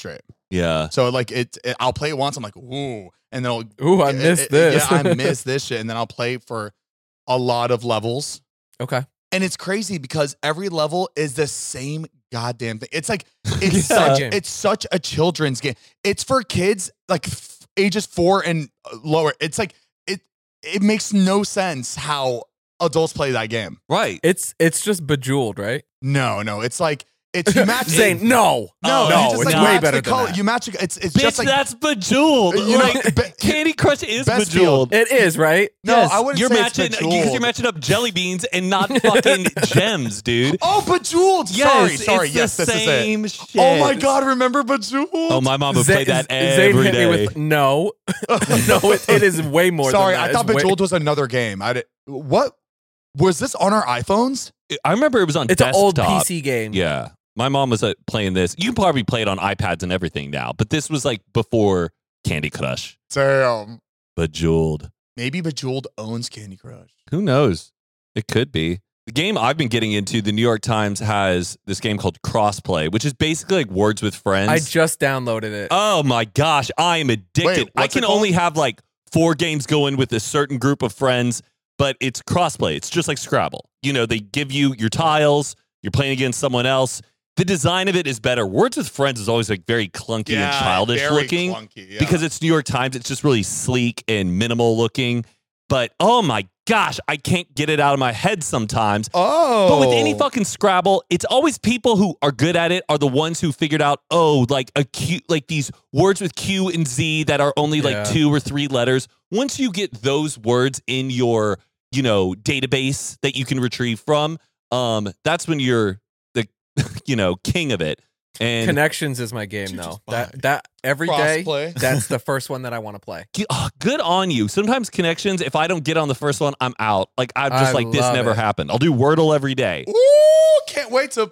Yeah. So like it, it I'll play it once. I'm like, ooh, and then I'll Ooh, I it- missed it- this. Yeah, I missed this shit, and then I'll play for a lot of levels. Okay. And it's crazy because every level is the same goddamn thing. It's like it's Yeah. such it's such a children's game. It's for kids like f- ages four and lower. It's like it it makes no sense how adults play that game. Right. It's it's just Bejeweled, right? No, no, it's like it's you match Zane, no. no, Oh, you no, just, it's like, way match better the than color. that. You match it's it's Bitch, just like that's Bejeweled. You know, like, be- Candy Crush is Best Bejeweled. It is, right? no, Yes, I wouldn't you're say matching it's because Bejeweled. you're matching up jelly beans and not fucking gems, dude. Oh, Bejeweled. Yes, sorry, sorry. it's Yes, the this same is it. shit. Oh my god, remember Bejeweled? Oh, my mom would play that Zane every hit day. me with no. no, it, it is way more Sorry, than that. I thought It's way- Bejeweled was another game. I did, what was this on our iPhones? I remember it was on It's an desktop. old P C game. Yeah. My mom was uh, playing this. You can probably play it on iPads and everything now, but this was like before Candy Crush. Damn. Bejeweled. Maybe Bejeweled owns Candy Crush. Who knows? It could be. The game I've been getting into, the New York Times has this game called Crossplay, which is basically like Words with Friends. I just downloaded it. Oh my gosh, I am addicted. Wait, I what's it can called? only have like four games going with a certain group of friends, but it's crossplay. It's just like Scrabble. You know, they give you your tiles, you're playing against someone else. The design of it is better. Words with Friends is always like very clunky and childish very looking clunky, yeah. because it's New York Times. It's just really sleek and minimal looking. But oh my gosh, I can't get it out of my head sometimes. oh, But with any fucking Scrabble, it's always people who are good at it are the ones who figured out, oh, like a Q, like these words with Q and Z that are only like Yeah. two or three letters. Once you get those words in your, you know, database that you can retrieve from, um, that's when you're the, you know, king of it. And Connections is my game though. just That that every day. Crossplay. That's the first one that I want to play. oh, good on you. Sometimes Connections, if I don't get on the first one, I'm out. Like I'm just I like this love never it. happened. I'll do Wordle every day. Ooh, can't wait to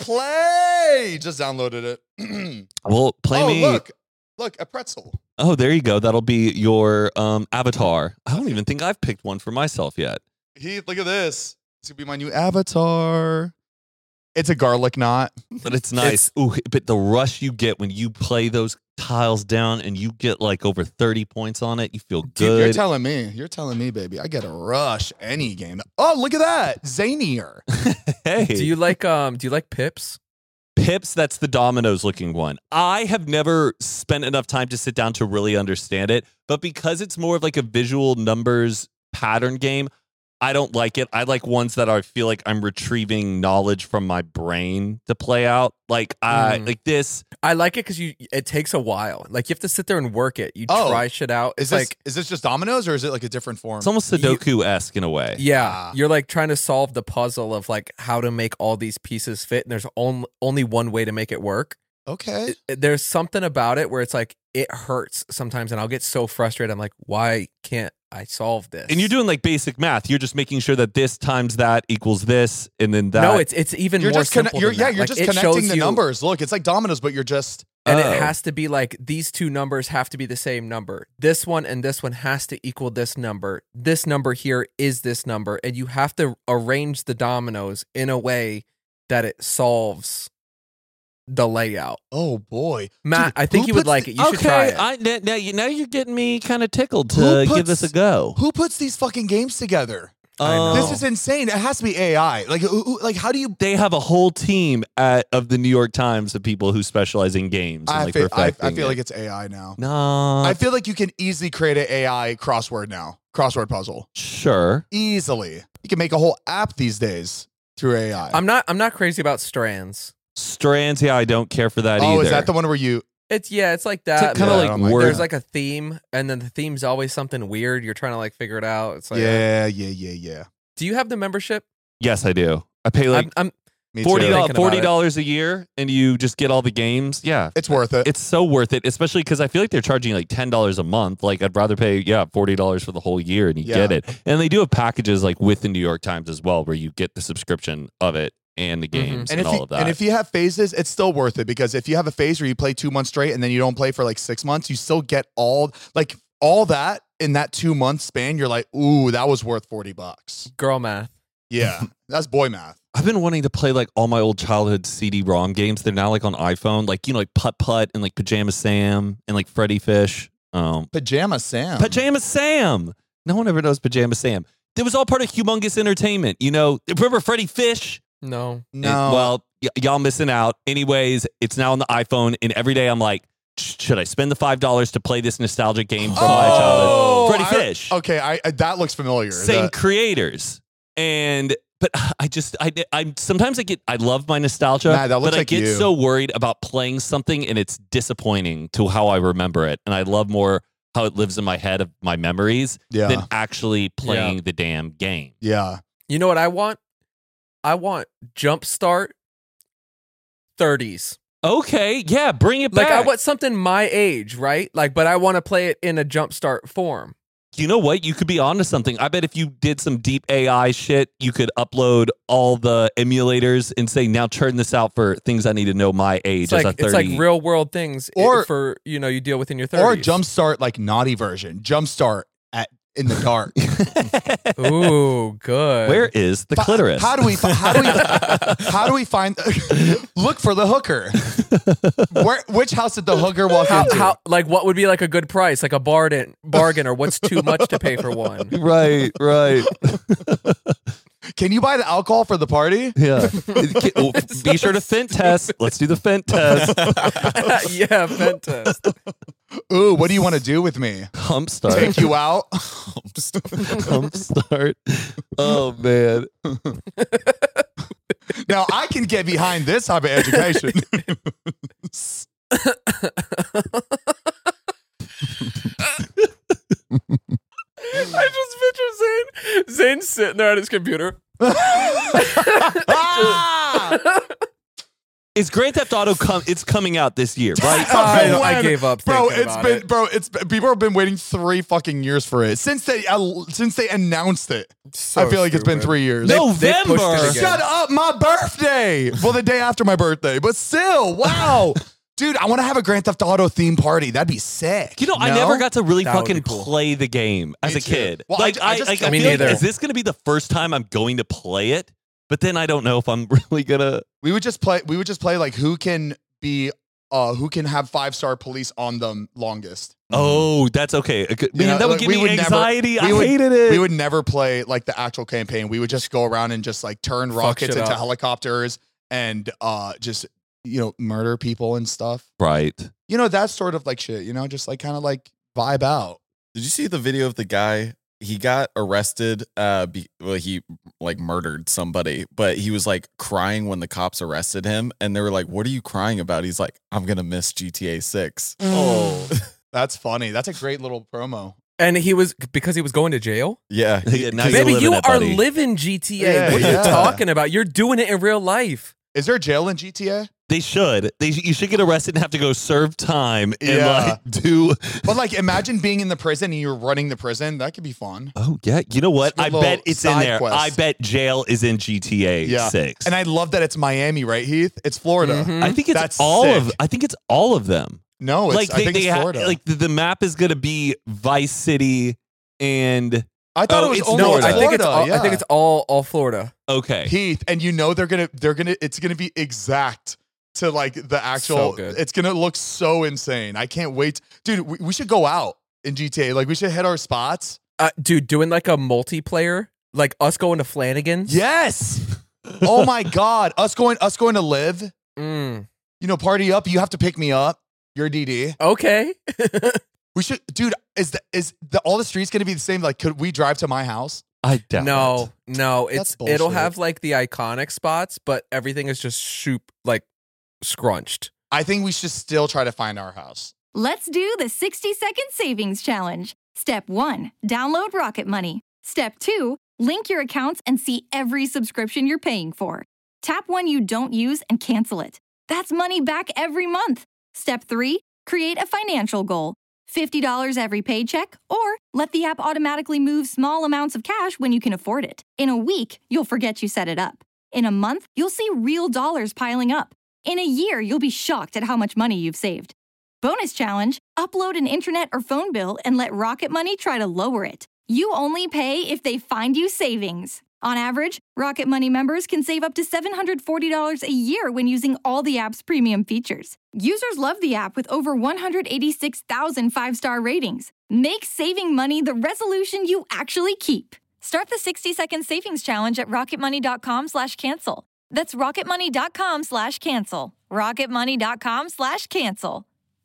play. Just downloaded it. Well, play oh, me. look, look, a pretzel. Oh, there you go. That'll be your um, avatar. I don't even think I've picked one for myself yet. Heath, look at this. This could be my new avatar. It's a garlic knot. But it's nice. Ooh, but the rush you get when you play those tiles down and you get like over thirty points on it, you feel Dude, you're good. telling me. You're telling me, baby. I get a rush any game. Oh, look at that. Zanier. hey, Do you like um do you like Pips? Pips, that's the dominoes looking one. I have never spent enough time to sit down to really understand it, but because it's more of like a visual numbers pattern game, I don't like it. I like ones that I feel like I'm retrieving knowledge from my brain to play out. Like I Mm. like this. I like it because you it takes a while. Like you have to sit there and work it. You Oh, try shit out. Is It's this like is this just dominoes or is it like a different form? It's almost Sudoku esque in a way. yeah, Ah. you're like trying to solve the puzzle of like how to make all these pieces fit, and there's on, only one way to make it work. Okay. It- it- there's something about it where it's like it hurts sometimes, and I'll get so frustrated. I'm like, why can't I solve this? And you're doing like basic math. You're just making sure that this times that equals this, and then that. no, it's it's even You're more just conne- simple. you're, than yeah, that. you're Like, just it connecting shows the you- numbers. Look, it's like dominoes, but you're just and Oh. it has to be like these two numbers have to be the same number. This one and this one has to equal this number. This number here is this number, and you have to arrange the dominoes in a way that it solves the layout. oh boy. Matt, Dude, I think who you would puts like the- it. You should okay, try it. I, now, now, you, now you're getting me kind of tickled Who to give puts- this a go. Who puts these fucking games together? I know. This is insane. It has to be A I. Like, who- who- like how do you? They have a whole team at, of the New York Times of people who specialize in games. And I like feel, I, I perfecting feel it. like it's A I now. no. I feel like you can easily create an A I crossword now, crossword puzzle. sure. Easily, you can make a whole app these days through A I. I'm not. I'm not crazy about strands. Strands, yeah, I don't care for that oh, either. is that the one where you? It's yeah. It's like It's that. kind Yeah, of I like don't like word. There's like a theme, and then the theme's always something weird. You're trying to like figure it out. It's like, uh, yeah, yeah, yeah, yeah. do you have the membership? Yes, I do. I pay like I'm, I'm Me forty too. Thinking about it. dollars a year, and you just get all the games. Yeah, It's worth it. it's so worth it, especially because I feel like they're charging like ten dollars a month. Like I'd rather pay, yeah, forty dollars for the whole year, and you Yeah. get it. And they do have packages like with the New York Times as well, where you get the subscription of it and the games and and, if all you, of that. and if you have phases, it's still worth it because if you have a phase where you play two months straight and then you don't play for like six months, you still get all like all that in that two month span. You're like, ooh, that was worth forty bucks. girl math. Yeah, that's boy math. I've been wanting to play like all my old childhood C D ROM games. They're now like on iPhone, like, you know, like Putt Putt and like Pajama Sam and like Freddy Fish. Um, Pajama Sam. Pajama Sam. No one ever knows Pajama Sam. It was all part of Humongous Entertainment. You know, remember Freddy Fish? No. No. And, well, y- y'all missing out. Anyways, it's now on the iPhone, and every day I'm like, should I spend the five dollars to play this nostalgic game from my childhood? Freddy I- Fish. Okay, I, I that looks familiar. Same That- creators. And but I just I I sometimes I get I love my nostalgia, Nah, that looks but I like get you. so worried about playing something and it's disappointing to how I remember it. And I love more how it lives in my head of my memories Yeah. than actually playing the damn game. Yeah. You know what I want? I want Jumpstart thirties. Okay, yeah, bring it Like back. I want something my age, right? Like, but I want to play it in a Jumpstart form. You know what? You could be onto something. I bet if you did some deep A I shit, you could upload all the emulators and say, now turn this out for things I need to know my age It's as like a thirty. it's like real world things Or- or, for you know you deal with in your thirties. Or Jumpstart like naughty version. Jumpstart at in the dark. Ooh, good. Where is the clitoris? How do we fi- how do we how do we find look for the hooker? Where which house did the hooker walk How, into? how like what would be like a good price, like a bargain, bargain, or what's too much to pay for one? Right, right. Can you buy the alcohol for the party? Yeah. Oh, be sure to Fent test. Let's do the Fent test. Yeah, vent test. Ooh, what do you want to do with me? Hump start. Take you out? Hump start. Oh man. Now I can get behind this type of education. I just picture Zane. Zane's sitting there at his computer. Is Grand Theft Auto come it's coming out this year, right? I, I When- gave up. Bro, thinking it's about been it. bro, it's been, people have been waiting three fucking years for it since they uh, since they announced it. So I feel like it's been stupid. three years. They- they pushed it November. again. Shut up, my birthday. Well, the day after my birthday, but still, wow. Dude, I want to have a Grand Theft Auto theme party. That'd be sick. You know, I No? never got to really That would fucking be cool. play the game as Me a too. kid. Well, I- like I I, just- like, I Me feel like, neither. is this going to be the first time I'm going to play it? But then I don't know if I'm really gonna. We would just play. We would just play like who can be, uh, who can have five star police on them longest. Oh, that's okay. A good- You Man, know, that would like, give we me would never- anxiety. we I would- hated it. We would never play like the actual campaign. We would just go around and just like turn rockets shit into up. helicopters and uh, just you know murder people and stuff. right. You know that sort of like shit. You know, just like kind of like vibe out. Did you see the video of the guy? He got arrested. Uh, be, well, he like murdered somebody, but he was like crying when the cops arrested him, and they were like, "What are you crying about?" He's like, "I'm gonna miss G T A six." Oh, that's funny. That's a great little promo. And he was because he was going to jail. Yeah, Yeah, now you're Baby, living you it, are buddy. living G T A. Yeah, what are yeah. you talking about? You're doing it in real life. Is there jail in G T A? They should. They you should get arrested and have to go serve time and Yeah. like do. But like, imagine being in the prison and you're running the prison. That could be fun. Oh yeah, you know what? It's a I little bet it's in side there. quest. I bet jail is in G T A Yeah. six. And I love that it's Miami, right, Heath? It's Florida. Mhm. I think it's That's all sick. of. I think it's all of them. No, it's, like I they, think they it's ha- Florida. like the, the map is gonna be Vice City and I thought oh, it was it's only No, Florida. I think it's Florida, all, yeah. I think it's all all Florida. okay. Heath, and you know they're gonna they're gonna it's gonna be exact to like the actual. So good. It's gonna look so insane. I can't wait, dude. We, we should go out in G T A. Like we should hit our spots. Uh, dude, doing like a multiplayer, like us going to Flanagan's. Yes. Oh my God, us going us going to live. Mm. You know, party up. You have to pick me up. You're D D. Okay. We should, dude. Is the is the all the streets gonna be the same? Like, could we drive to my house? I doubt No, it. no, That's it's it'll bullshit. have like the iconic spots, but everything is just shoop like scrunched. I think we should still try to find our house. Let's do the sixty second savings challenge. Step one, download Rocket Money. Step two, link your accounts and see every subscription you're paying for. Tap one you don't use and cancel it. That's money back every month. Step three, create a financial goal. fifty dollars every paycheck, or let the app automatically move small amounts of cash when you can afford it. In a week, you'll forget you set it up. In a month, you'll see real dollars piling up. In a year, you'll be shocked at how much money you've saved. Bonus challenge, upload an internet or phone bill and let Rocket Money try to lower it. You only pay if they find you savings. On average, Rocket Money members can save up to seven hundred forty dollars a year when using all the app's premium features. Users love the app with over one hundred eighty-six thousand five-star ratings. Make saving money the resolution you actually keep. Start the sixty-second savings challenge at rocketmoney.com slash cancel. That's rocketmoney.com slash cancel. rocketmoney.com slash cancel.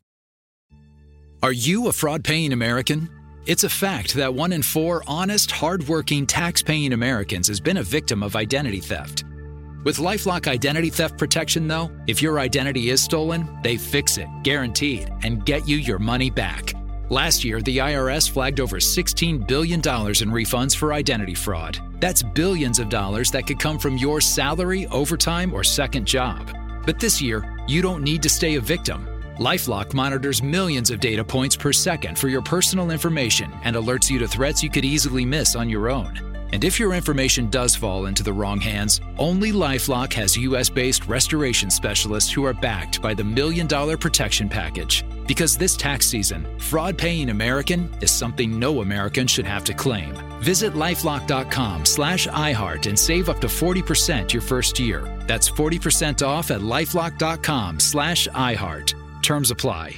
Are you a fraud-paying American? It's a fact that one in four honest, hard-working, tax-paying Americans has been a victim of identity theft. With LifeLock Identity Theft Protection, though, if your identity is stolen, they fix it, guaranteed, and get you your money back. Last year, the I R S flagged over sixteen billion dollars in refunds for identity fraud. That's billions of dollars that could come from your salary, overtime, or second job. But this year, you don't need to stay a victim. LifeLock monitors millions of data points per second for your personal information and alerts you to threats you could easily miss on your own. And if your information does fall into the wrong hands, only LifeLock has U S-based restoration specialists who are backed by the Million Dollar Protection Package. Because this tax season, fraud-paying American is something no American should have to claim. Visit LifeLock.com slash iHeart and save up to forty percent your first year. That's forty percent off at LifeLock.com slash iHeart. Terms apply.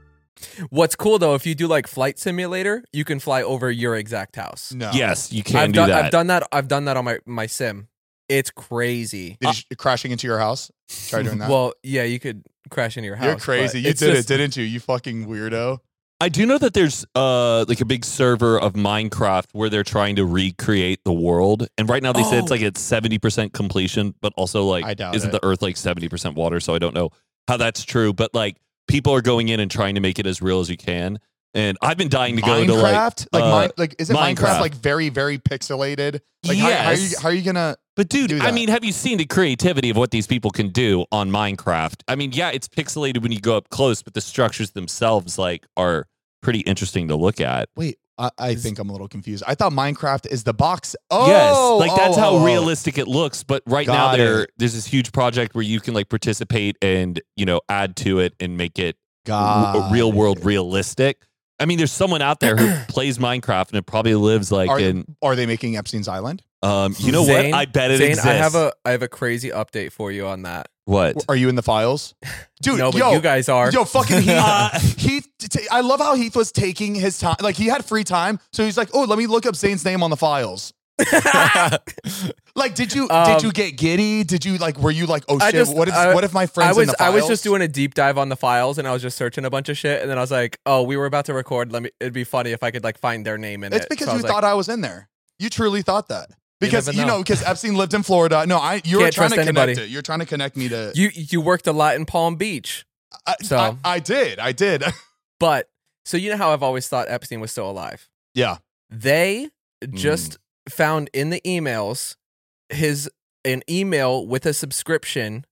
What's cool though, if you do like Flight Simulator, you can fly over your exact house. No. Yes, you can I've do done, that. I've done that. I've done that on my, my sim. It's crazy. Did you, crashing into your house? Try doing that. Well, yeah, you could crash into your house. You're crazy. but You it's did just- it, didn't you? You fucking weirdo. I do know that there's uh like a big server of Minecraft where they're trying to recreate the world, and right now they say it's Oh. like it's seventy percent completion, but also like I doubt isn't it. the Earth like seventy percent water? So I don't know how that's true, but like people are going in and trying to make it as real as you can. And I've been dying to go to like Minecraft? Like, uh, mine, like is it Minecraft. Minecraft. like very, very pixelated? Like how, how, are you, Yes. how are you gonna But dude, do I that? mean, have you seen the creativity of what these people can do on Minecraft? I mean, yeah, it's pixelated when you go up close, but the structures themselves like are pretty interesting to look at. Wait, I, I think I'm a little confused. I thought Minecraft is the box. Oh, yes, like that's oh, how oh, oh. realistic it looks. But right now, Got there it. there's this huge project where you can like participate and you know add to it and make it Got w- real world it. realistic. I mean, there's someone out there who plays Minecraft and it probably lives like Are, in. are they making Epstein's Island? Um, you know Zane, what? I bet it Zane, exists. I have a I have a crazy update for you on that. what? Are you in the files, dude? No, but yo, you guys are. Yo, fucking Heath. Uh, Heath. T- I love how Heath was taking his time. Like he had free time, so he's like, "Oh, let me look up Zane's name on the files." Like, did you Um, did you get giddy? Did you like? Were you like, "Oh I shit! just- what if I- what if my I friends was in the I files?" was just doing a deep dive on the files and I was just searching a bunch of shit and then I was like, oh, we were about to record. Let me. It'd be funny if I could like find their name in It's it. because So I you was like, thought I was in there. You truly thought that. Because never you know. know, because Epstein lived in Florida. No, I you were Can't trying to trust connect anybody. it. You're trying to connect me to. you you worked a lot in Palm Beach, I, so- I, I did. I did. but so you know how I've always thought Epstein was still alive. yeah. They just found in the emails his an email with a subscription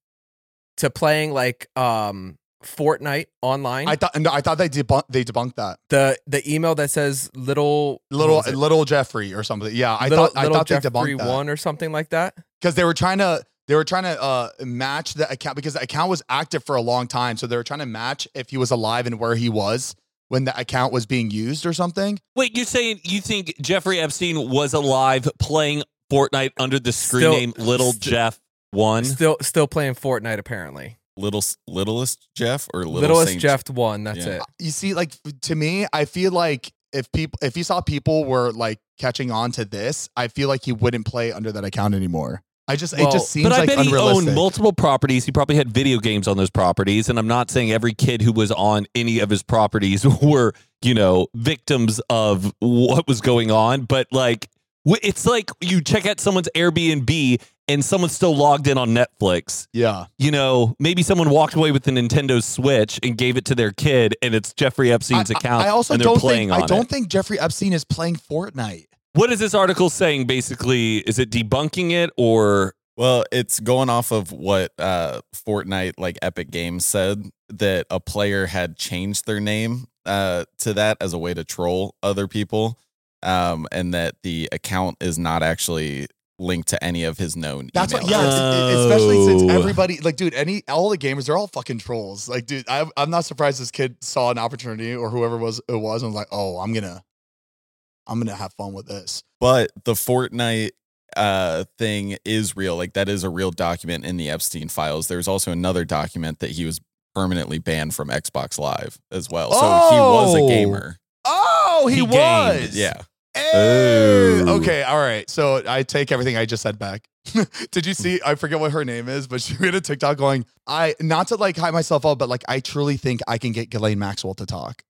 to playing like um Fortnite online. I thought. No, I thought they debunk. They debunked that. the the email that says little Little what was it? little Jeffrey or something. Yeah, I little, thought. I little thought they Jeffrey debunked that. one or something like that. Because they were trying to they were trying to uh, match the account because the account was active for a long time. So they were trying to match if he was alive and where he was when the account was being used or something. Wait, you're saying you think Jeffrey Epstein was alive playing Fortnite under the screen Still- name Little st- Jeff One? Still still playing Fortnite apparently. Little littlest Jeff or little Littlest Saint Jeff one. That's Yeah. it. You see, like to me, I feel like if people if he saw people were like catching on to this, I feel like he wouldn't play under that account anymore. I just it Well, just seems But I like bet he unrealistic. owned multiple properties. He probably had video games on those properties. And I'm not saying every kid who was on any of his properties were, you know, victims of what was going on. But like, w- it's like you check out someone's Airbnb and someone's still logged in on Netflix. yeah. You know, maybe someone walked away with the Nintendo Switch and gave it to their kid, and it's Jeffrey Epstein's I, account. I also and they're don't playing think on I don't it. think Jeffrey Epstein is playing Fortnite. What is this article saying? Basically, is it debunking it or? Well, it's going off of what uh, Fortnite, like Epic Games, said that a player had changed their name uh, to that as a way to troll other people, um, and that the account is not actually linked to any of his known That's emails. what, yeah, it- it- especially since Oh. everybody, like, dude, any all the gamers, they're all fucking trolls. Like, dude, I, I'm not surprised this kid saw an opportunity or whoever was it was and was like, oh, I'm gonna, I'm gonna have fun with this. But the Fortnite uh, thing is real. Like that is a real document in the Epstein files. There's also another document that he was permanently banned from Xbox Live as well. So Oh. he was a gamer. Oh, he, He was. gamed, Yeah. Hey! Ooh. Okay, all right. So I take everything I just said back. Did you see? I forget what her name is, but she made a TikTok going, I, not to like hype myself up, but like, I truly think I can get Ghislaine Maxwell to talk.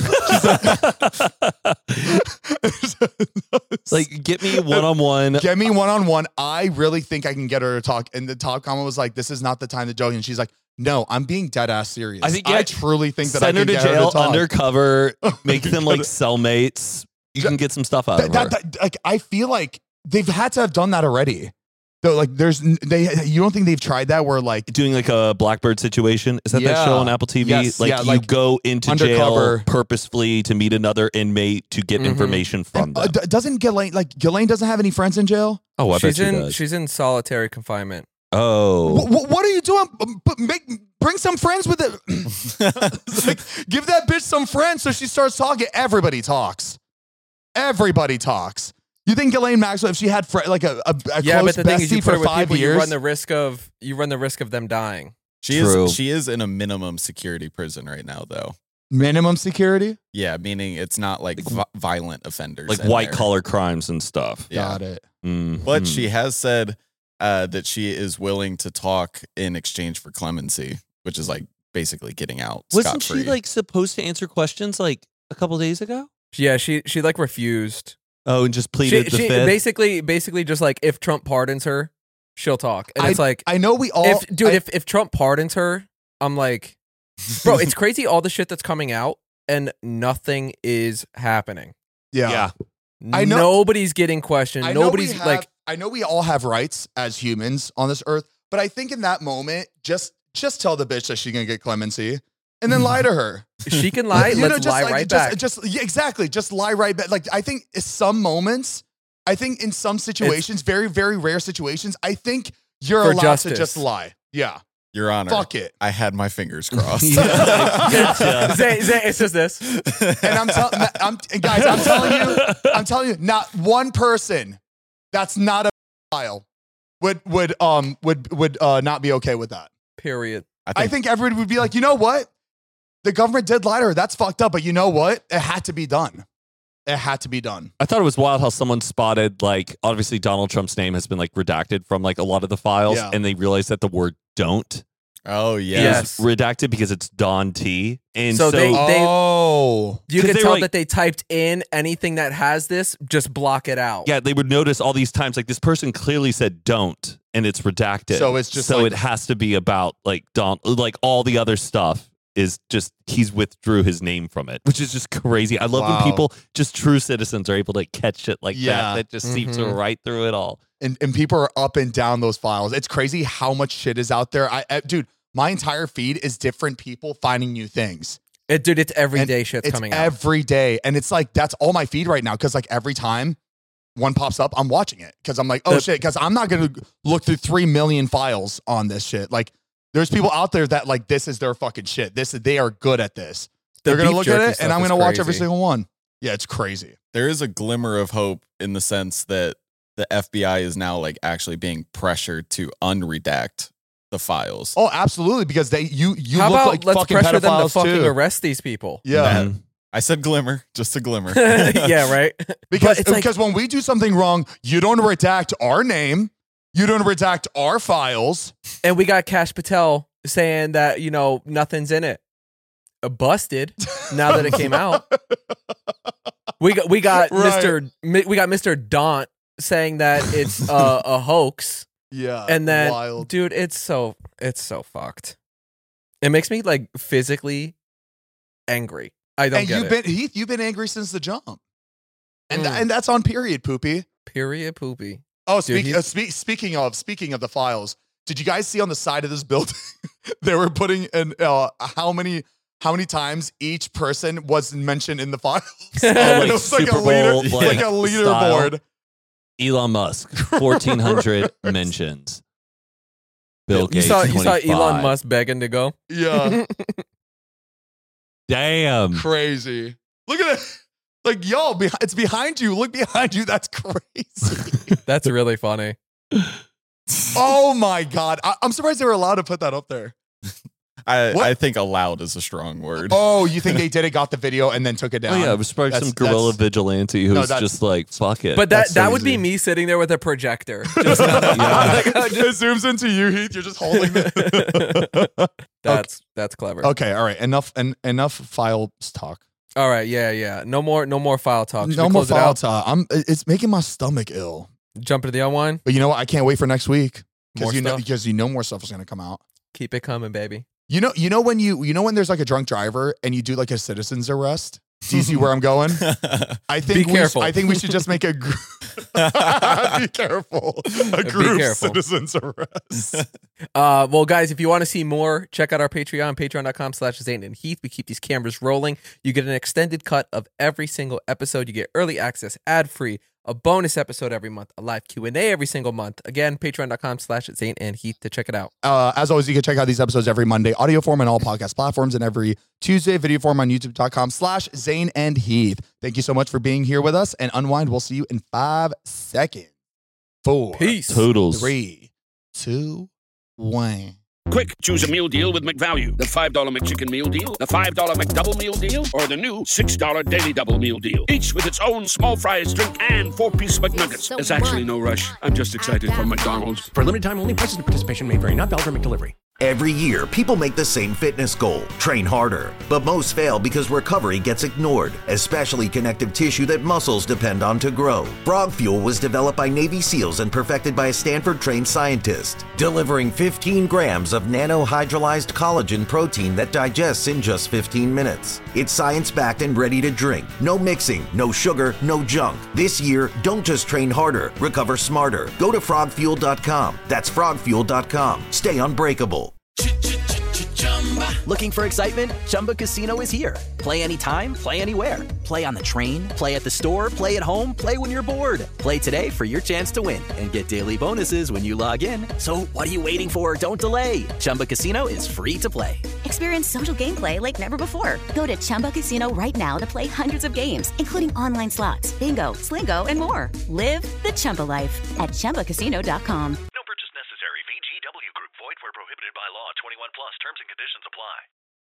Like, get me one on one. Get me one on one. I really think I can get her to talk. And the top comment was like, this is not the time to joke. And she's like, no, I'm being dead ass serious. I think, yeah, I truly think that I Send her can to get her jail to talk. undercover, make them like cellmates. You can get some stuff out That- of her. that- that- like, I feel like they've had to have done that already. So like, there's they. You don't think they've tried that? Where like, Doing like a Blackbird situation. Is that that Yeah. show on Apple T V? Yes, like yeah, you like go into undercover. jail purposefully to meet another inmate to get Mhm. information from uh, them. d- doesn't Ghislaine like Ghislaine doesn't have any friends in jail? oh, I bet she's she in does. she's in solitary confinement. Oh, Wh- wh- what are you doing? Um, But make bring some friends with it. Like, give that bitch some friends so she starts talking. Everybody talks. Everybody talks. You think Ghislaine Maxwell, if she had fr- like a, a, a Yeah, close but the thing is, you bestie put for her with five people, you years, run the risk of you run the risk of them dying. She True. is she is in a minimum security prison right now, though. minimum security. Yeah, meaning it's not like vi- violent offenders, like in white there. collar crimes and stuff. Yeah. Got it. Mm, But mm. she has said uh, that she is willing to talk in exchange for clemency, which is like basically getting out. wasn't scot-free. she like supposed to answer questions like a couple days ago? Yeah, she she like refused. Oh, and just She, pleaded the she fifth. basically basically just like if Trump pardons her, she'll talk. And it's like I know we all. if dude, I- if if Trump pardons her, I'm like, bro, it's crazy all the shit that's coming out and nothing is happening. yeah. yeah. I know- Nobody's getting questioned. I know Nobody's we have, like I know we all have rights as humans on this earth, but I think in that moment, just just tell the bitch that she's gonna get clemency, and then lie to her. she can lie. You Let's know, just lie like, right just, back. Just yeah, exactly, just lie right back. Like I think in some moments, I think in some situations, very very rare situations, I think you're For allowed justice. to just lie. Yeah, Your Honor. fuck it. I had my fingers crossed. Yeah. Zay, Zay, it's just this. And I'm telling, I'm guys, I'm telling you, I'm telling you, not one person that's not a file would would um would would uh not be okay with that. Period. I I think, think everybody would be like, you know what? The government did lie to her. That's fucked up. But you know what? It had to be done. It had to be done. I thought it was wild how someone spotted, like, obviously Donald Trump's name has been like redacted from like a lot of the files, Yeah. and they realized that the word "don't" oh is yeah. Yes. redacted because it's Don T. And So so, they- oh, You 'Cause can they were tell like- that they typed in anything that has this, just block it out. yeah, they would notice all these times, like this person clearly said "don't," and it's redacted. So it's just so like- it has to be about like Don, like all the other stuff is just he's withdrew his name from it, which is just crazy. I love Wow. when people, just true citizens, are able to catch shit like Yeah. that. That just seeps Mhm. right through it all. and and people are up and down those files. It's crazy how much shit is out there. I, I dude, my entire feed is different people finding new things. It, dude, it's everyday And shit's it's coming out. every day, and it's like that's all my feed right now. Because like every time one pops up, I'm watching it because I'm like, oh The- shit. Because I'm not gonna look through three million files on this shit. Like, there's people out there that like this is their fucking shit. This is they are good at this. The They're gonna beef look at jerky it, and stuff I'm is gonna watch every crazy. single one. Yeah, it's crazy. There is a glimmer of hope in the sense that the F B I is now like actually being pressured to unredact the files. Oh, absolutely. Because they you you How look about like let's fucking pressure them to pedophiles fucking too. arrest these people? Yeah. Man. I said glimmer, just a glimmer. Yeah, right. Because But it's like- because when we do something wrong, you don't redact our name, you don't redact our files. And we got Cash Patel saying that, you know, nothing's in it. Uh, busted now that it came out. We got we got Right. Mister Mi- we got Mister Daunt saying that it's uh, a hoax. Yeah. And then wild. dude, it's so it's so fucked. It makes me like physically angry. I don't And get you've it. been Heath, you've been angry since the jump. And th- Mm. and that's on period, Poopy. Period poopy. Oh, Dude, speak, he's- uh, spe- speaking of speaking of the files, did you guys see on the side of this building they were putting in uh, how many how many times each person was mentioned in the files? like it was like a Super leader, Bowl, like, like, a leaderboard. Elon Musk, fourteen hundred mentions. Bill You Gates, saw you saw twenty-five. Elon Musk begging to go. Yeah, Damn. crazy. Look at it. Like, yo, be- it's behind you. Look behind you. That's crazy. That's really funny. Oh my God. I- I'm surprised they were allowed to put that up there. I, What? I think allowed is a strong word. Oh, you think they did it, got the video, and then took it down? Oh yeah, it was probably That's- some guerrilla that's- vigilante who's No, that's- just like, fuck it. But that That's so that would be easy. me sitting there with a projector. Just kinda, Yeah. like, It zooms into you, Heath. You're just holding it. that's that's clever. Okay, all right. Enough and enough files talk. All right, yeah, yeah. No more no more file talk. Should No we more close it file out? talk. I'm. It's making my stomach ill. Jump into the unwind. But you know what? I can't wait for next week because More you know stuff? because you know more stuff is going to come out. Keep it coming, baby. You know, you know when you you know when there's like a drunk driver and you do like a citizen's arrest. Do you see where I'm going? I think Be we careful. Sh- I think we should just make a group. Be careful. A group careful. citizen's arrest. Uh, well, guys, if you want to see more, check out our Patreon, patreon.com slash Zane and Heath. We keep these cameras rolling. You get an extended cut of every single episode. You get early access, ad-free, a bonus episode every month, a live Q and A every single month. Again, patreon.com slash Zane and Heath to check it out. Uh, as always, you can check out these episodes every Monday, audio form on all podcast platforms, and every Tuesday, video form on youtube.com slash Zane and Heath. Thank you so much for being here with us. And Unwind, we'll see you in five seconds. Four, Peace. Totals. three, two, one. Quick, choose a meal deal with McValue. The five dollar McChicken meal deal, the five dollar McDouble meal deal, or the new six dollar Daily Double meal deal. Each with its own small fries, drink, and four-piece McNuggets. There's actually no rush. I'm just excited for McDonald's. For limited time only, prices and participation may vary. Not valid for McDelivery. Every year, people make the same fitness goal, train harder. But most fail because recovery gets ignored, especially connective tissue that muscles depend on to grow. Frog Fuel was developed by Navy SEALs and perfected by a Stanford-trained scientist, delivering fifteen grams of nanohydrolyzed collagen protein that digests in just fifteen minutes. It's science-backed and ready to drink. No mixing, no sugar, no junk. This year, don't just train harder, recover smarter. Go to frog fuel dot com. That's frog fuel dot com. Stay unbreakable. Looking for excitement? Chumba Casino is here. Play anytime, play anywhere. Play on the train, play at the store, play at home, play when you're bored. Play today for your chance to win and get daily bonuses when you log in. So what are you waiting for? Don't delay. Chumba Casino is free to play. Experience social gameplay like never before. Go to Chumba Casino right now to play hundreds of games, including online slots, bingo, Slingo, and more. Live the Chumba life at chumba casino dot com. No purchase necessary. V G W Group. Void where prohibited by law. twenty-one plus. Terms and conditions apply.